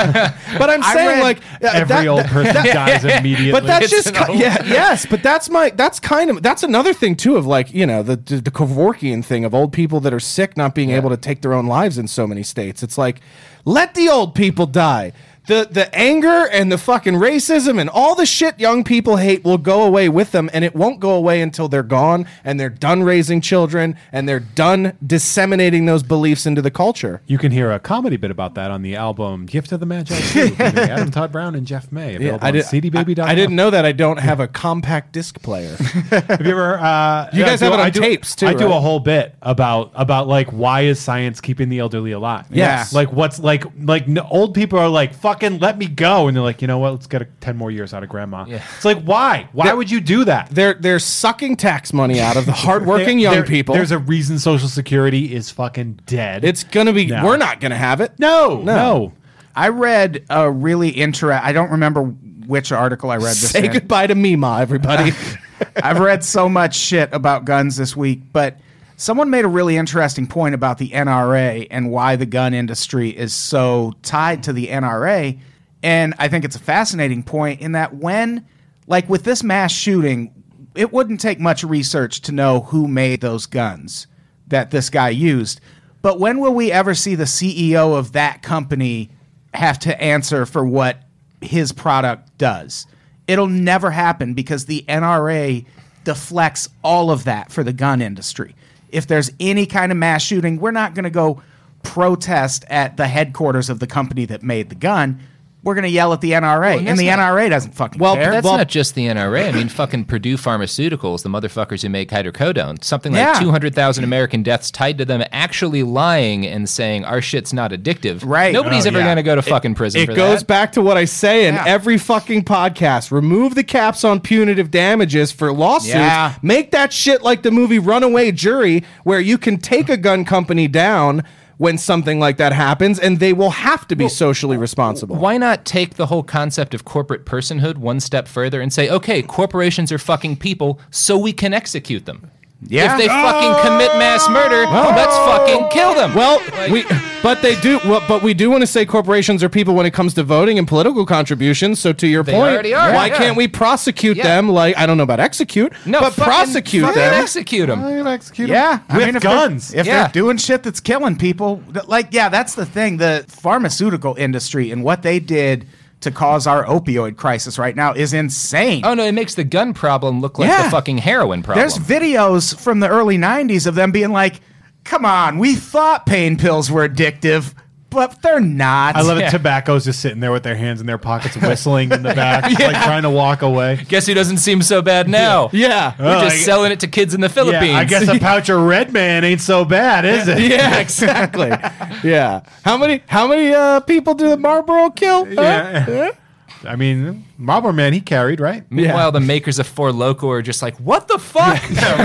But I'm I saying read like uh, Every that- old that- person that- dies immediately. But that's It's just an ki- old- yeah, yes. But that's my that's kind of that's another thing too of like you know the the, the Kevorkian thing of old people that are sick not being able to take their own lives in so many states. It's like let the old people die. The the anger and the fucking racism and all the shit young people hate will go away with them, and it won't go away until they're gone and they're done raising children and they're done disseminating those beliefs into the culture. You can hear a comedy bit about that on the album "Gift of the Magi" two, featuring Adam Todd Brown and Jeff May. Available I, on did, C D baby dot com. I, I didn't know that. I don't have a compact disc player. Have you ever? Uh, You guys I have it on I do, tapes, too, I do right? a whole bit about about like why is science keeping the elderly alive? Yes. Like what's like like n- old people are like fucking let me go, and they're like, you know what? Let's get a, ten more years out of grandma. Yeah. It's like why? Why would you do that? They're they're sucking tax money out of the hardworking There- young there- people. There's a reason Social Security is fucking dead. It's gonna be. No. We're not gonna have it. no, No. no. I read a really interesting. I don't remember which article I read this Say in. goodbye to Mima, everybody. I've read so much shit about guns this week, but someone made a really interesting point about the N R A and why the gun industry is so tied to the N R A. And I think it's a fascinating point in that when, like with this mass shooting, it wouldn't take much research to know who made those guns that this guy used. But when will we ever see the C E O of that company have to answer for what his product does? It'll never happen because the N R A deflects all of that for the gun industry. If there's any kind of mass shooting, we're not going to go protest at the headquarters of the company that made the gun. We're going to yell at the N R A, Well, and that's the not- N R A doesn't fucking Well, care. That's Well- not just the N R A. I mean, fucking Purdue Pharmaceuticals, the motherfuckers who make hydrocodone, something like Yeah. two hundred thousand American deaths tied to them actually lying and saying our shit's not addictive. Right. Nobody's Oh, ever yeah. going to go to fucking prison It for goes that. back to what I say in Yeah. every fucking podcast. Remove the caps on punitive damages for lawsuits. Yeah. Make that shit like the movie Runaway Jury, where you can take a gun company down when something like that happens, and they will have to be socially responsible. Why not take the whole concept of corporate personhood one step further and say, okay, corporations are fucking people, so we can execute them. Yeah. If they fucking commit mass murder, let's fucking kill them. Well, we but they do. Well, but we do want to say corporations are people when it comes to voting and political contributions. So to your They point, already are, why yeah. can't we prosecute Yeah. them? Like I don't know about execute, no, but fucking- prosecute fucking them. execute them. Execute Yeah, I with mean, if they're- guns. If Yeah. they're doing shit that's killing people, th- like yeah, that's the thing. The pharmaceutical industry and what they did to cause our opioid crisis right now is insane. Oh no, it makes the gun problem look like Yeah. the fucking heroin problem. There's videos from the early nineties of them being like, "Come on, we thought pain pills were addictive, but they're not." I love it. Yeah. Tobacco's just sitting there with their hands in their pockets, whistling in the back, like trying to walk away. Guess who doesn't seem so bad now? Yeah. We're Oh, just I- selling it to kids in the Philippines. Yeah, I guess a pouch of Red Man ain't so bad, is it? Yeah, exactly. Yeah. How many how many uh, people do the Marlboro kill? Huh? Yeah. I mean, Marlboro Man, he carried, right? Meanwhile, Yeah. the makers of Four Loko are just like, what the fuck?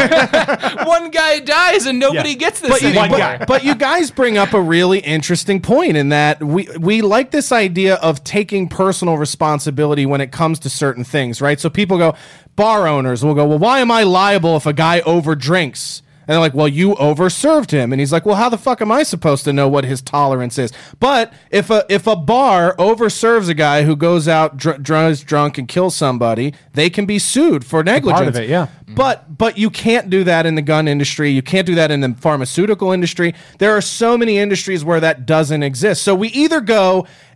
One guy dies and nobody Yeah. gets this But you, anymore. One guy. but, but you guys bring up a really interesting point in that we we like this idea of taking personal responsibility when it comes to certain things, right? So people go, bar owners will go, well, why am I liable if a guy overdrinks? And they're like, well, you overserved him. And he's like, well, how the fuck am I supposed to know what his tolerance is? But if a if a bar overserves a guy who goes out dr- drives drunk and kills somebody, they can be sued for negligence. of it, yeah. But but you can't do that in the gun industry. You can't do that in the pharmaceutical industry. There are so many industries where that doesn't exist. So we either go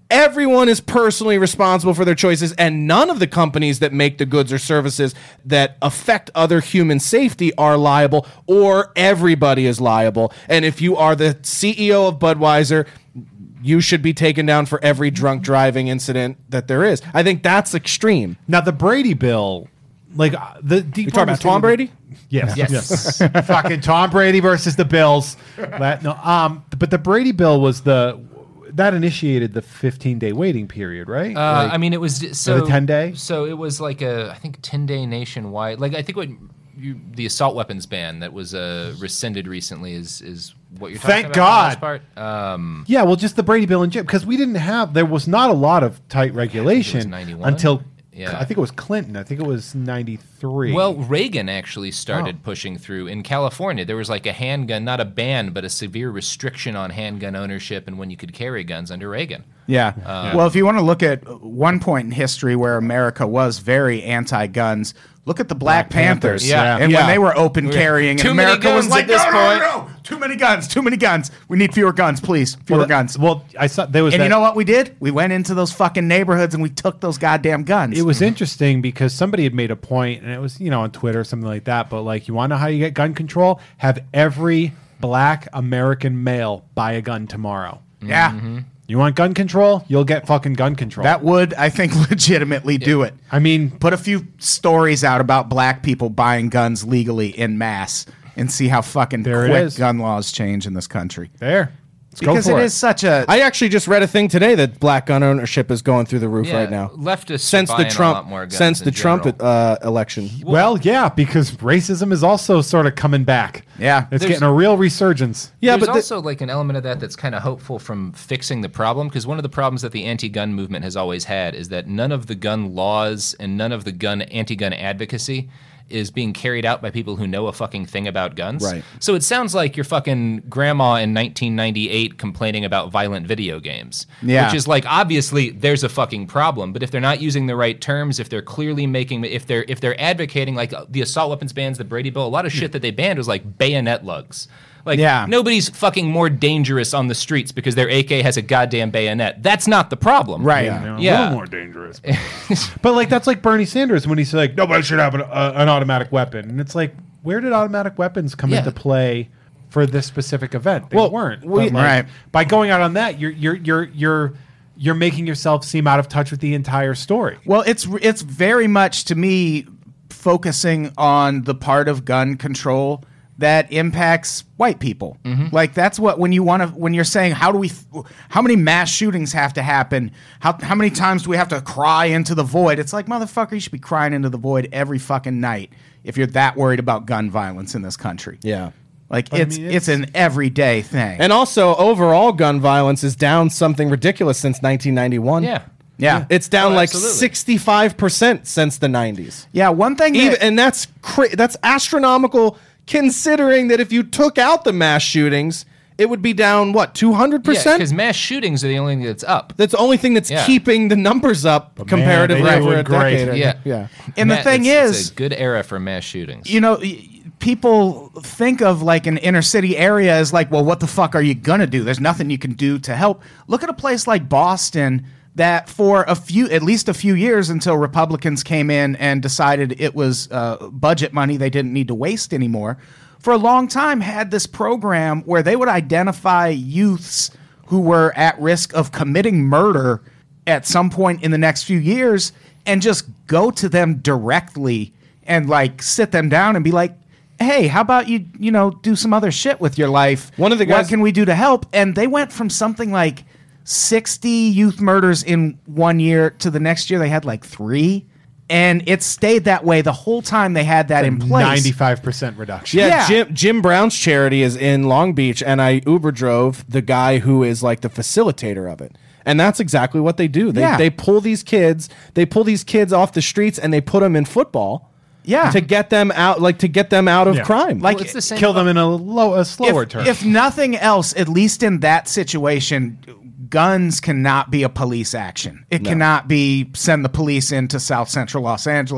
Everyone is personally responsible for their choices, and none of the companies that make the goods or services that affect other human safety are liable, or everybody is liable. And if you are the C E O of Budweiser, you should be taken down for every drunk driving incident that there is. I think that's extreme. Now the Brady bill, like uh, the deep You talking about Tom Brady? Yes, Yes. yes. Fucking Tom Brady versus the Bills. That, no, um, but the Brady bill was the that initiated the fifteen day waiting period, right? Uh, Like- I mean, it was so the ten day? So it was like a, I think, ten day nationwide. Like I think what you, the assault weapons ban that was uh, rescinded recently is is what you're talking Thank about. for the God. most part. Um, Yeah, well, just the Brady bill in general, because we didn't have, there was not a lot of tight regulation ninety-one. until, Yeah. I think it was Clinton. I think it was ninety-three. Well, Reagan actually started Oh. pushing through in California. There was like a handgun, not a ban, but a severe restriction on handgun ownership and when you could carry guns under Reagan. Yeah. Well, if you want to look at one point in history where America was very anti-guns, look at the Black, Black Panthers, Panthers. yeah. And Yeah. when they were open carrying, Too and many America was guns like, at this no, point." no, no, too many guns, too many guns. We need fewer guns, please. Fewer well, guns. Well, I saw there was and that, you know what we did? We went into those fucking neighborhoods and we took those goddamn guns. It was interesting because somebody had made a point, and it was, you know, on Twitter or something like that. But like, you want to know how you get gun control? Have every black American male buy a gun tomorrow. yeah. Mm-hmm. You want gun control? You'll get fucking gun control. That would, I think, legitimately do it. I mean, Put a few stories out about black people buying guns legally in mass and see how fucking There it quick is. gun laws change in this country. there. Let's go Because for it it. is such a I actually just read a thing today that black gun ownership is going through the roof Yeah, right now. leftists Since are the buying a Trump lot more guns since in the Trump general. uh, election. Well, yeah, because racism is also sort of coming back. Yeah. It's There's- getting a real resurgence. Yeah, There's but the- also like an element of that that's kind of hopeful from fixing the problem, because one of the problems that the anti-gun movement has always had is that none of the gun laws and none of the gun anti-gun advocacy is being carried out by people who know a fucking thing about guns. Right. So it sounds like your fucking grandma in nineteen ninety-eight complaining about violent video games. Yeah. Which is like, obviously there's a fucking problem, but if they're not using the right terms, if they're clearly making, if they're if they're advocating like the assault weapons bans, the Brady bill, a lot of shit that they banned was like bayonet lugs. Like, Yeah. nobody's fucking more dangerous on the streets because their A K has a goddamn bayonet. That's not the problem. Right. Yeah, Yeah. a little more dangerous. But like, that's like Bernie Sanders when he's like, nobody should have an, uh, an automatic weapon, and it's like, where did automatic weapons come Yeah. into play for this specific event? They Well, weren't. we- But, like, Right. By going out on that, you're you're you're you're you're making yourself seem out of touch with the entire story. Well, it's it's very much to me focusing on the part of gun control that impacts white people. Like that's what when you want to when you're saying how do we how many mass shootings have to happen? How how many times do we have to cry into the void? It's like, motherfucker, you should be crying into the void every fucking night if you're that worried about gun violence in this country. Yeah. Like I it's, mean, it's it's- an everyday thing. And also, overall gun violence is down something ridiculous since nineteen ninety-one. Yeah. yeah. It's down Oh, like absolutely. sixty-five percent since the nineties. yeah, one thing Even, that, and that's cra- that's astronomical considering that if you took out the mass shootings, it would be down, what, two hundred Yeah, percent? because mass shootings are the only thing that's up. That's the only thing that's Yeah. keeping the numbers up man, comparatively they over doing a great. decade. Yeah. Yeah. and the Matt, thing it's- is, it's a good era for mass shootings. you know, y- people think of like an inner city area as like, well, what the fuck are you gonna do? There's nothing you can do to help. Look at a place like Boston that for a few, at least a few years until Republicans came in and decided it was uh, budget money they didn't need to waste anymore, for a long time had this program where they would identify youths who were at risk of committing murder at some point in the next few years and just go to them directly and like sit them down and be like, hey, how about you, you know, do some other shit with your life? One of the What guys- can we do to help? And they went from something like sixty youth murders in one year to the next year they had like three. And it stayed that way the whole time they had that in place. ninety-five percent reduction. Yeah, Yeah. Jim Jim Brown's charity is in Long Beach, and I Uber drove the guy who is like the facilitator of it. And that's exactly what they do. They Yeah. they pull these kids, they pull these kids off the streets and they put them in football. Yeah. To get them out like to get them out of Yeah. crime. Like Well, it's the same. Kill them in a low, a slower if, term. if nothing else, at least in that situation, guns cannot be a police action. It cannot be send the police into South Central Los Angeles.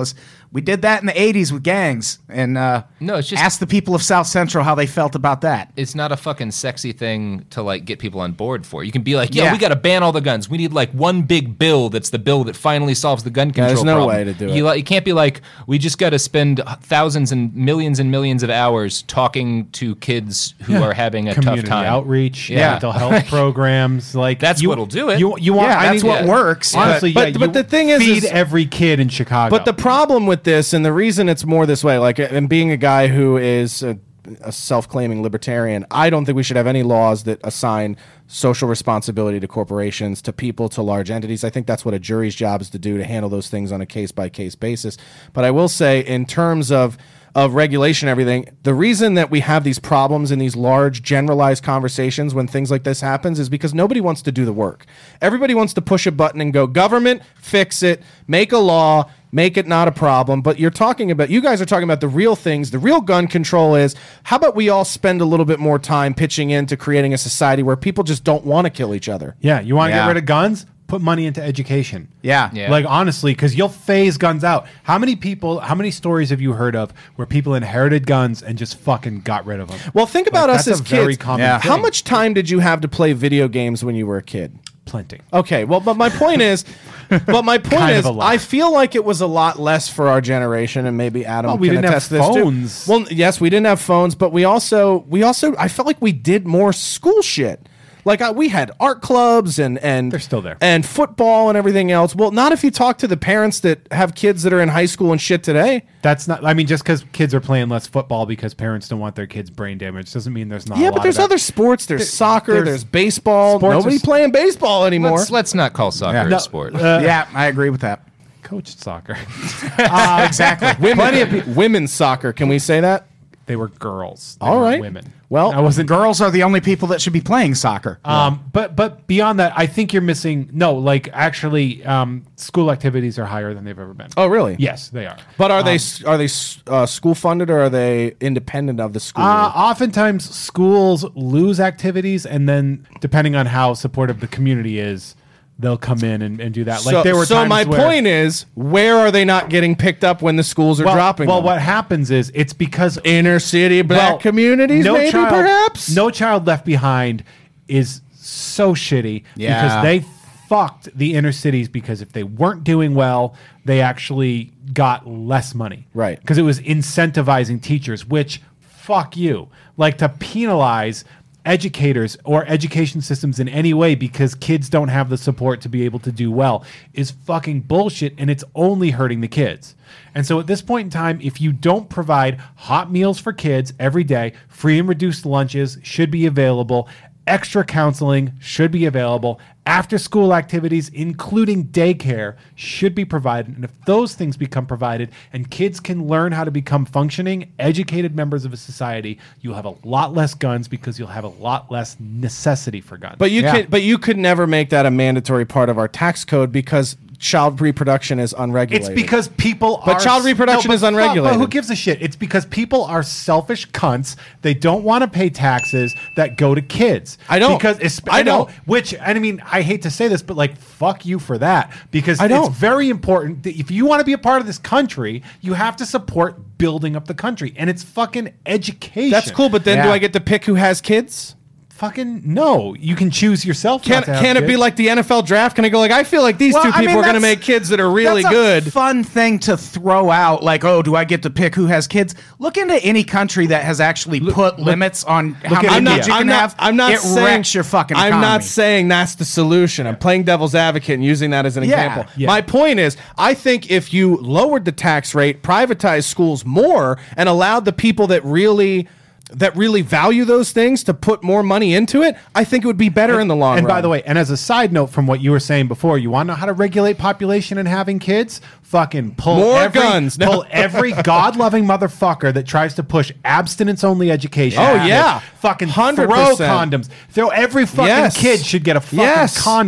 We did that in the eighties with gangs, and uh, No, it's just- ask the people of South Central how they felt about that. It's not a fucking sexy thing to like get people on board for. You can be like, yeah, Yeah. we got to ban all the guns. We need like one big bill that's the bill that finally solves the gun control there's no problem. way to do You, it. like, you can't be like, we just got to spend thousands and millions and millions of hours talking to kids who are having a Community tough time. outreach, Yeah. mental health programs, like That's you, what'll do it. You, you want? Yeah, I that's mean, what yeah. works. Honestly, But- yeah, but you the thing is- feed is- every kid in Chicago. But the problem with this, and the reason it's more this way, like, and being a guy who is a, a self-claiming libertarian, I don't think we should have any laws that assign social responsibility to corporations, to people, to large entities. I think that's what a jury's job is to do, to handle those things on a case-by-case basis. But I will say, in terms of of regulation and everything, the reason that we have these problems in these large generalized conversations when things like this happens is because nobody wants to do the work. Everybody wants to push a button and go, government, fix it, make a law, make it not a problem. But you're talking about, you guys are talking about the real things. The real gun control is, how about we all spend a little bit more time pitching into creating a society where people just don't want to kill each other? yeah, you want to Yeah. get rid of guns? Put money into education. Yeah. Yeah. Like, honestly, because you'll phase guns out. How many people, how many stories have you heard of where people inherited guns and just fucking got rid of them? Well, think about Like, us that's as a very kids. common Yeah. How thing. much time did you have to play video games when you were a kid? Plenty. Okay, well, but my point is, but my point Kind of is, a lot. I feel like it was a lot less for our generation, and maybe Adam Well, we can didn't have attest to this too. phones. Well, yes, we didn't have phones, but we also, we also, I felt like we did more school shit. Like uh, we had art clubs and and They're still there. and football and everything else. Well, not if you talk to the parents that have kids that are in high school and shit today. That's not. I mean, just because kids are playing less football because parents don't want their kids brain damaged doesn't mean there's not. a Yeah, lot but there's of that. other sports. There's soccer. There's, there's- baseball. sports Nobody are- playing baseball anymore. Let's, let's not call soccer Yeah. a No, sport. yeah, I agree with that. coached soccer. Uh, exactly. Women, plenty of pe- women's soccer. Can we say that? They were girls. They All weren't right. women. Well, I wasn't. Girls are the only people that should be playing soccer. Um, but but beyond that, I think you're missing. No, like actually, um, school activities are higher than they've ever been. Oh, really? Yes, they are. But are they Um, s- are they uh, school funded or are they independent of the school? Uh, oftentimes, schools lose activities, and then depending on how supportive the community is, they'll come in and, and do that. Like so there were so times my where, point is, where are they not getting picked up when the schools are well, dropping Well, them? what happens is it's because Inner city black well, communities, no maybe child, perhaps. No Child Left Behind is so shitty Yeah. because they fucked the inner cities because if they weren't doing well, they actually got less money. Right. Because it was incentivizing teachers, which fuck you. Like to penalize educators or education systems in any way because kids don't have the support to be able to do well is fucking bullshit, and it's only hurting the kids. And so at this point in time, if you don't provide hot meals for kids every day, free and reduced lunches should be available, extra counseling should be available, after school activities, including daycare, should be provided. And if those things become provided and kids can learn how to become functioning, educated members of a society, you'll have a lot less guns because you'll have a lot less necessity for guns. But you Yeah. could but you could never make that a mandatory part of our tax code because child reproduction is unregulated. it's because people But are child reproduction but is fuck, unregulated. But who gives a shit? It's because people are selfish cunts. They don't want to pay taxes that go to kids. I don't. Because it's, I I know. don't. Which, and I mean, I hate to say this, but like, fuck you for that. Because I don't. it's very important that if you want to be a part of this country, you have to support building up the country. And it's fucking education. That's cool, but then do Yeah. I get to pick who has kids? Fucking no. You can choose yourself. Can not to have can it be kids. like the N F L draft? Can I go like I feel like these Well, two I people mean, are going to that's- make kids that are really That's a good? fun thing to throw out, like, oh, do I get to pick who has kids? Look into any country that has actually put limits on how at many India. kids you I'm can not, have. I'm not it saying, wrecks your fucking I'm economy. not saying that's the solution. I'm playing devil's advocate and using that as an Yeah. example. Yeah. My point is, I think if you lowered the tax rate, privatized schools more, and allowed the people that really that really value those things to put more money into it, I think it would be better in the long and run. by the way, and as a side note from what you were saying before, you want to know how to regulate population and having kids? Fucking pull More every, guns. No. pull every god-loving motherfucker that tries to push abstinence-only education. Oh, yeah. Fucking one hundred throw percent. condoms. Throw every fucking Yes. kid should get a fucking Yes. condom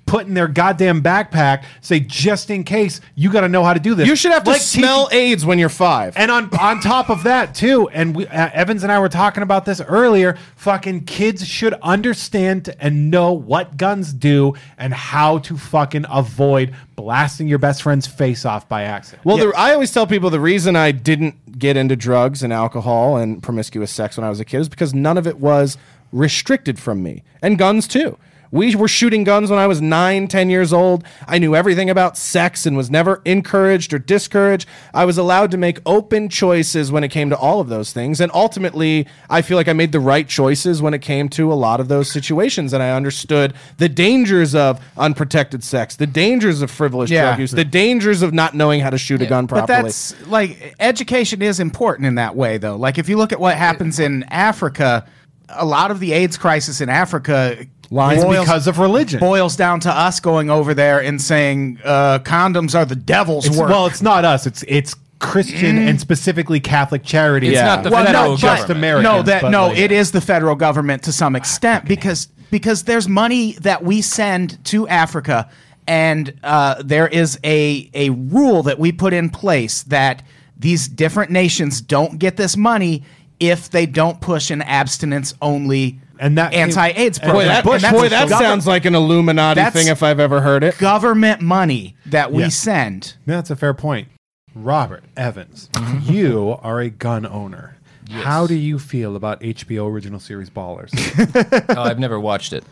put in their goddamn backpack, say, just in case, you got to know how to do this. You should have to Like smell teaching- AIDS when you're five. And on on top of that too, and we, uh, Evans and I were talking about this earlier. Fucking kids should understand and know what guns do and how to fucking avoid blasting your best friend's face off by accident. Well, the, I always tell people the reason I didn't get into drugs and alcohol and promiscuous sex when I was a kid is because none of it was restricted from me. And guns, too. We were shooting guns when I was nine, ten years old. I knew everything about sex and was never encouraged or discouraged. I was allowed to make open choices when it came to all of those things. And ultimately, I feel like I made the right choices when it came to a lot of those situations. And I understood the dangers of unprotected sex, the dangers of frivolous Yeah. drug use, the dangers of not knowing how to shoot a gun properly. But that's like education is important in that way, though. Like if you look at what happens in Africa, a lot of the AIDS crisis in Africa It's boils, because of religion. boils down to us going over there and saying uh, condoms are the devil's It's, work. well, it's not us. It's it's Christian and specifically Catholic charities. It's Yeah. not the Well, federal no, just government. Americans. no, that but no, like- it is the federal government to some extent because because there's money that we send to Africa, and uh, there is a a rule that we put in place that these different nations don't get this money if they don't push an abstinence only And that came- anti-AIDS and program. Boy, that, Bush- And that's boy, that gov- sounds like an Illuminati That's- thing if I've ever heard it. government money that we Yeah. send. Yeah, that's a fair point. Robert Evans, Mm-hmm. you are a gun owner. How do you feel about H B O original series Ballers? Oh, I've never watched it.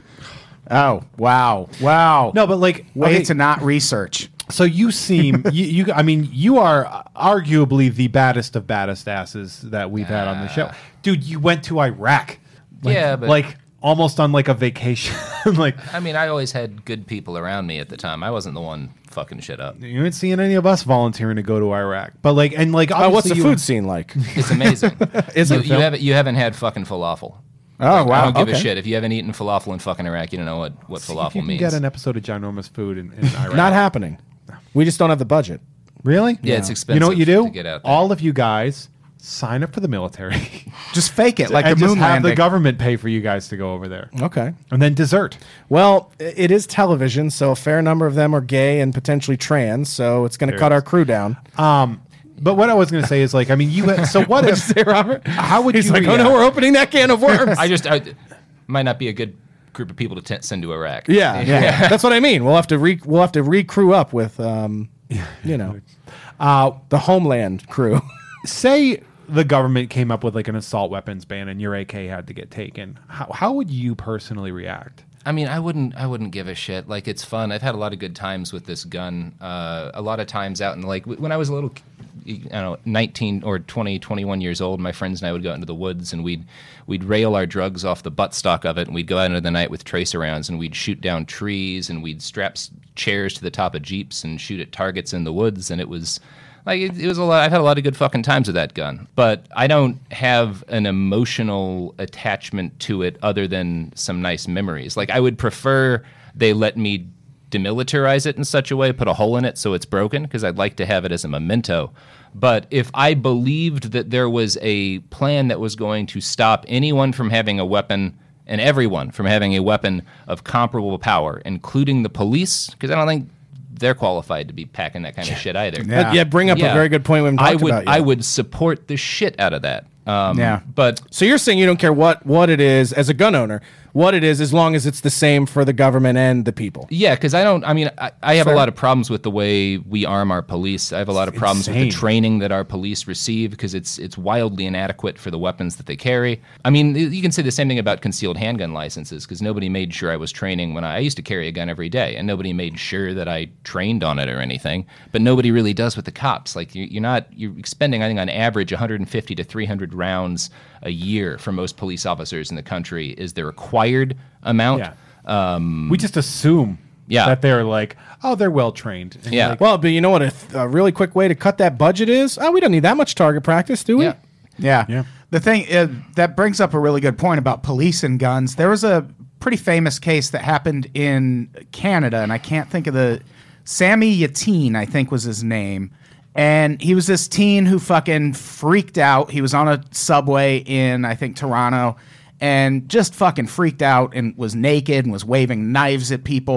Oh wow, wow! No, but like, way okay, to not research. so you seem you, you. I mean, you are arguably the baddest of baddest asses that we've had on the show, dude. You went to Iraq, like, Yeah, but- like almost on like a vacation. Like I mean, I always had good people around me at the time. I wasn't the one fucking shit up. you ain't seeing any of us volunteering to go to Iraq, but like and like, Uh, what's the obviously you- food scene like? It's amazing. Is you, it, you Phil? haven't you haven't had fucking falafel. Oh, I wow. don't give a okay. shit. If you haven't eaten falafel in fucking Iraq, you don't know what, what See if falafel you can means. get an episode of Ginormous Food in, in Iraq. Not happening. We just don't have the budget. Really? Yeah, it's expensive. You know what you do? to get out there. All of you guys sign up for the military. Just fake it like and the just moon have landing. the government pay for you guys to go over there. Okay. And then dessert. Well, i- it is television, so a fair number of them are gay and potentially trans, so it's going to There cut it our is. crew down. Um, but what I was going to say is like, I mean, you. So what if? Say, Robert? How would He's you? like, oh react? no, we're opening that can of worms. I just I, might not be a good group of people to t- send to Iraq. yeah, yeah, that's what I mean. We'll have to re- we'll have to recrew up with, um, you know, Uh, the Homeland crew. say the government came up with like an assault weapons ban and your A K had to get taken. How how would you personally react? I mean, I wouldn't. I wouldn't give a shit. Like, it's fun. I've had a lot of good times with this gun. Uh, a lot of times out in like w- when I was a little, I don't know, nineteen or twenty, twenty-one years old. My friends and I would go out into the woods and we'd we'd rail our drugs off the buttstock of it, and we'd go out into the night with tracer rounds and we'd shoot down trees and we'd strap s- chairs to the top of jeeps and shoot at targets in the woods. And it was like it, it was a lot. I've had a lot of good fucking times with that gun, but I don't have an emotional attachment to it other than some nice memories. Like, I would prefer they let me demilitarize it in such a way, put a hole in it so it's broken, because I'd like to have it as a memento. But if I believed that there was a plan that was going to stop anyone from having a weapon and everyone from having a weapon of comparable power, including the police, because I don't think they're qualified to be packing that kind of shit either. Yeah, yeah bring up Yeah. a very good point we haven't I talked would about yet. I would support the shit out of that. Um, Yeah. But So you're saying you don't care what what it is as a gun owner, what it is, as long as it's the same for the government and the people. yeah, because I don't. I mean, I, I have Fair. a lot of problems with the way we arm our police. I have a lot of problems with insane. the training that our police receive because it's it's wildly inadequate for the weapons that they carry. I mean, you can say the same thing about concealed handgun licenses because nobody made sure I was training when I, I used to carry a gun every day, and nobody made sure that I trained on it or anything. But nobody really does with the cops. Like you, you're not you're expending, I think, on average, one hundred fifty to three hundred rounds a year for most police officers in the country is the required amount. Yeah. we just assume Yeah. that they're like, oh, they're well trained. And Yeah. like, Well, but you know what a, th- a really quick way to cut that budget is? Oh, we don't need that much target practice, do we? Yeah. Yeah. Yeah. The thing uh, that brings up a really good point about police and guns. There was a pretty famous case that happened in Canada, and I can't think of the Sammy Yateen, I think was his name. And he was this teen who fucking freaked out. He was on a subway in, I think, Toronto, and just fucking freaked out and was naked and was waving knives at people.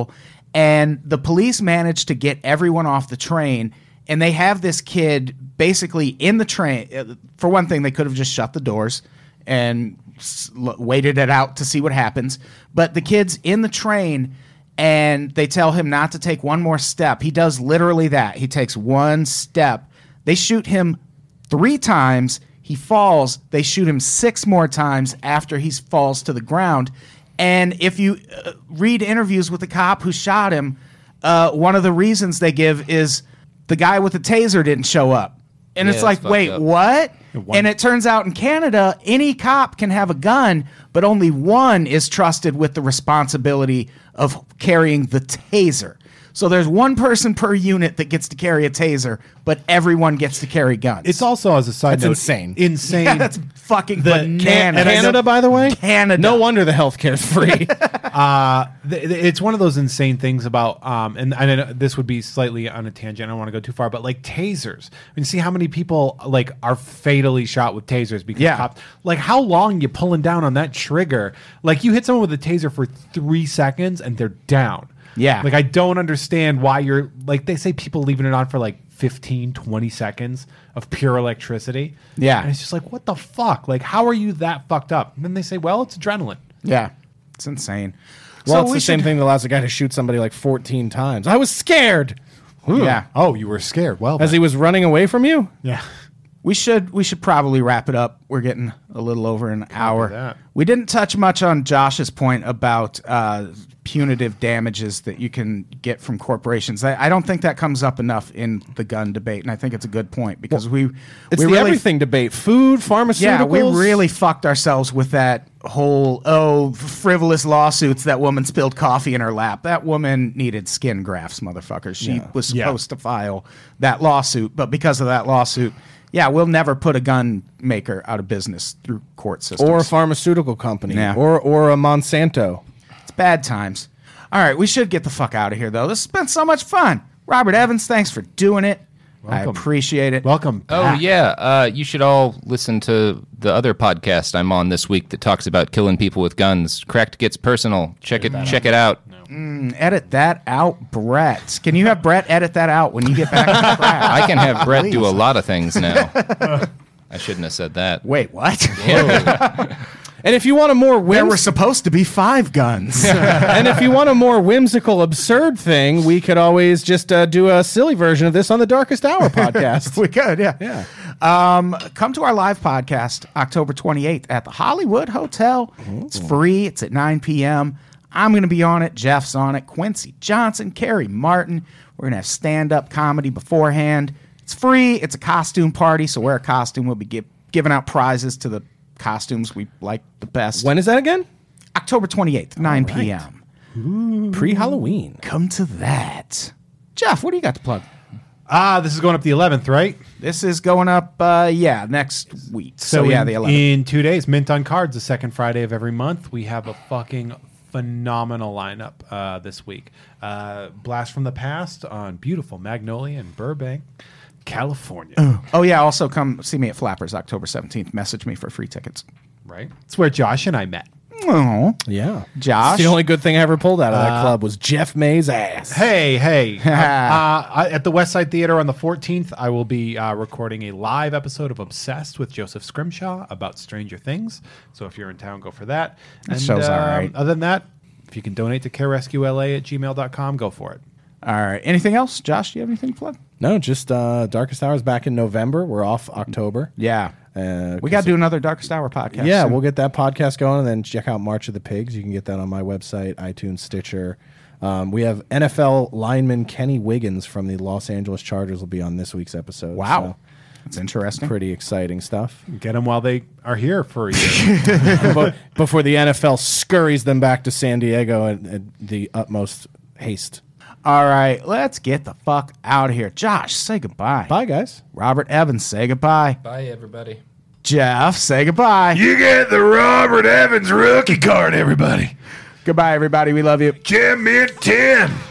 And the police managed to get everyone off the train, and they have this kid basically in the train. For one thing, they could have just shut the doors and s- l- waited it out to see what happens. But the kid's in the train, and they tell him not to take one more step. He does literally that. He takes one step. They shoot him three times. He falls. They shoot him six more times after he falls to the ground. And if you uh, read interviews with the cop who shot him, uh, one of the reasons they give is the guy with the taser didn't show up. And Yeah, it's that's like, fucked wait, up. what? one- And it turns out in Canada, any cop can have a gun, but only one is trusted with the responsibility of carrying the taser. So there's one person per unit that gets to carry a taser, but everyone gets to carry guns. It's also, as a side That's note, insane. Insane. yeah, that's fucking The- bananas. Can- Canada, by the way? Canada. No wonder the healthcare's free. uh, th- th- it's one of those insane things about, um, and, and I know this would be slightly on a tangent. I don't want to go too far, but like tasers. I mean, see how many people like are fatally shot with tasers because Yeah. cops. Like, how long you pulling down on that trigger? Like, you hit someone with a taser for three seconds and they're down. Yeah. Like, I don't understand why you're like, they say people leaving it on for like fifteen, twenty seconds of pure electricity. Yeah. And it's just like, what the fuck? Like, how are you that fucked up? And then they say, well, it's adrenaline. Yeah, it's insane. Well, So it's we the same should- thing that allows a guy to shoot somebody like fourteen times. I was scared Yeah. Oh, you were scared. Well, as he was running away from you. yeah. We should we should probably wrap it up. We're getting a little over an hour. that. We didn't touch much on Josh's point about uh, punitive damages that you can get from corporations. I, I don't think that comes up enough in the gun debate, and I think it's a good point because we It's we the really everything debate: food, pharmaceuticals. yeah we really fucked ourselves with that whole oh frivolous lawsuits. That woman spilled coffee in her lap. That woman needed skin grafts, motherfucker. She Yeah. was Yeah. supposed to file that lawsuit, but because of that lawsuit. Yeah, we'll never put a gun maker out of business through court systems. or a pharmaceutical company, Yeah. or or a Monsanto. It's bad times. All right, we should get the fuck out of here, though. This has been so much fun. Robert Evans, thanks for doing it. I Welcome. appreciate it. Welcome. Oh back. yeah, uh, you should all listen to the other podcast I'm on this week that talks about killing people with guns. Cracked Gets Personal. Check it. Check it out. Edit that out, Brett. Can you have Brett edit that out when you get back to the crack? I can have Brett do a Please. lot of things now. I shouldn't have said that. Wait, what? And if you want a more There whims- were supposed to be five guns. and if you want a more whimsical, absurd thing, we could always just uh, do a silly version of this on the Darkest Hour podcast. we could, yeah. Yeah. Um, come to our live podcast October twenty-eighth at the Hollywood Hotel. It's free. It's at nine p.m. I'm going to be on it. Jeff's on it. Quincy Johnson, Carrie Martin. We're going to have stand-up comedy beforehand. It's free. It's a costume party, so wear a costume. We'll be give, giving out prizes to the costumes we like the best. When is that again? October twenty-eighth, nine p.m. Pre-Halloween. Come to that. Jeff, what do you got to plug? Ah, this is going up the eleventh, right? This is going up, uh, yeah, next week. So, yeah, in, the eleventh. in two days, Mint on Cards, the second Friday of every month. We have a fucking phenomenal lineup uh, this week. Uh, Blast from the Past on beautiful Magnolia in Burbank, California. Oh, yeah. Also, come see me at Flappers October seventeenth. Message me for free tickets. Right? It's where Josh and I met. Oh, Yeah. Josh. The only good thing I ever pulled out of that club was Jeff May's ass. Hey, hey. uh, uh, at the West Side Theater on the fourteenth, I will be uh, recording a live episode of Obsessed with Joseph Scrimshaw about Stranger Things. So if you're in town, go for that. That show's all right. Other than that, if you can donate to care rescue L A at gmail dot com, go for it. All right. Anything else? Josh, do you have anything to plug? No, just uh, Darkest Hours back in November. We're off October. Yeah. Uh, We got to do another Darkest Hour podcast. Yeah, soon. we'll get that podcast going, and then check out March of the Pigs. You can get that on my website, iTunes, Stitcher. Um, we have N F L lineman Kenny Wiggins from the Los Angeles Chargers will be on this week's episode. Wow. That's interesting. So pretty exciting stuff. Get them while they are here for a year. But before the N F L scurries them back to San Diego at, at the utmost haste. All right. Let's get the fuck out of here. Josh, say goodbye. Bye, guys. Robert Evans, say goodbye. Bye, everybody. Jeff, say goodbye. You get the Robert Evans rookie card, everybody. Goodbye, everybody. We love you. Jim Mint ten.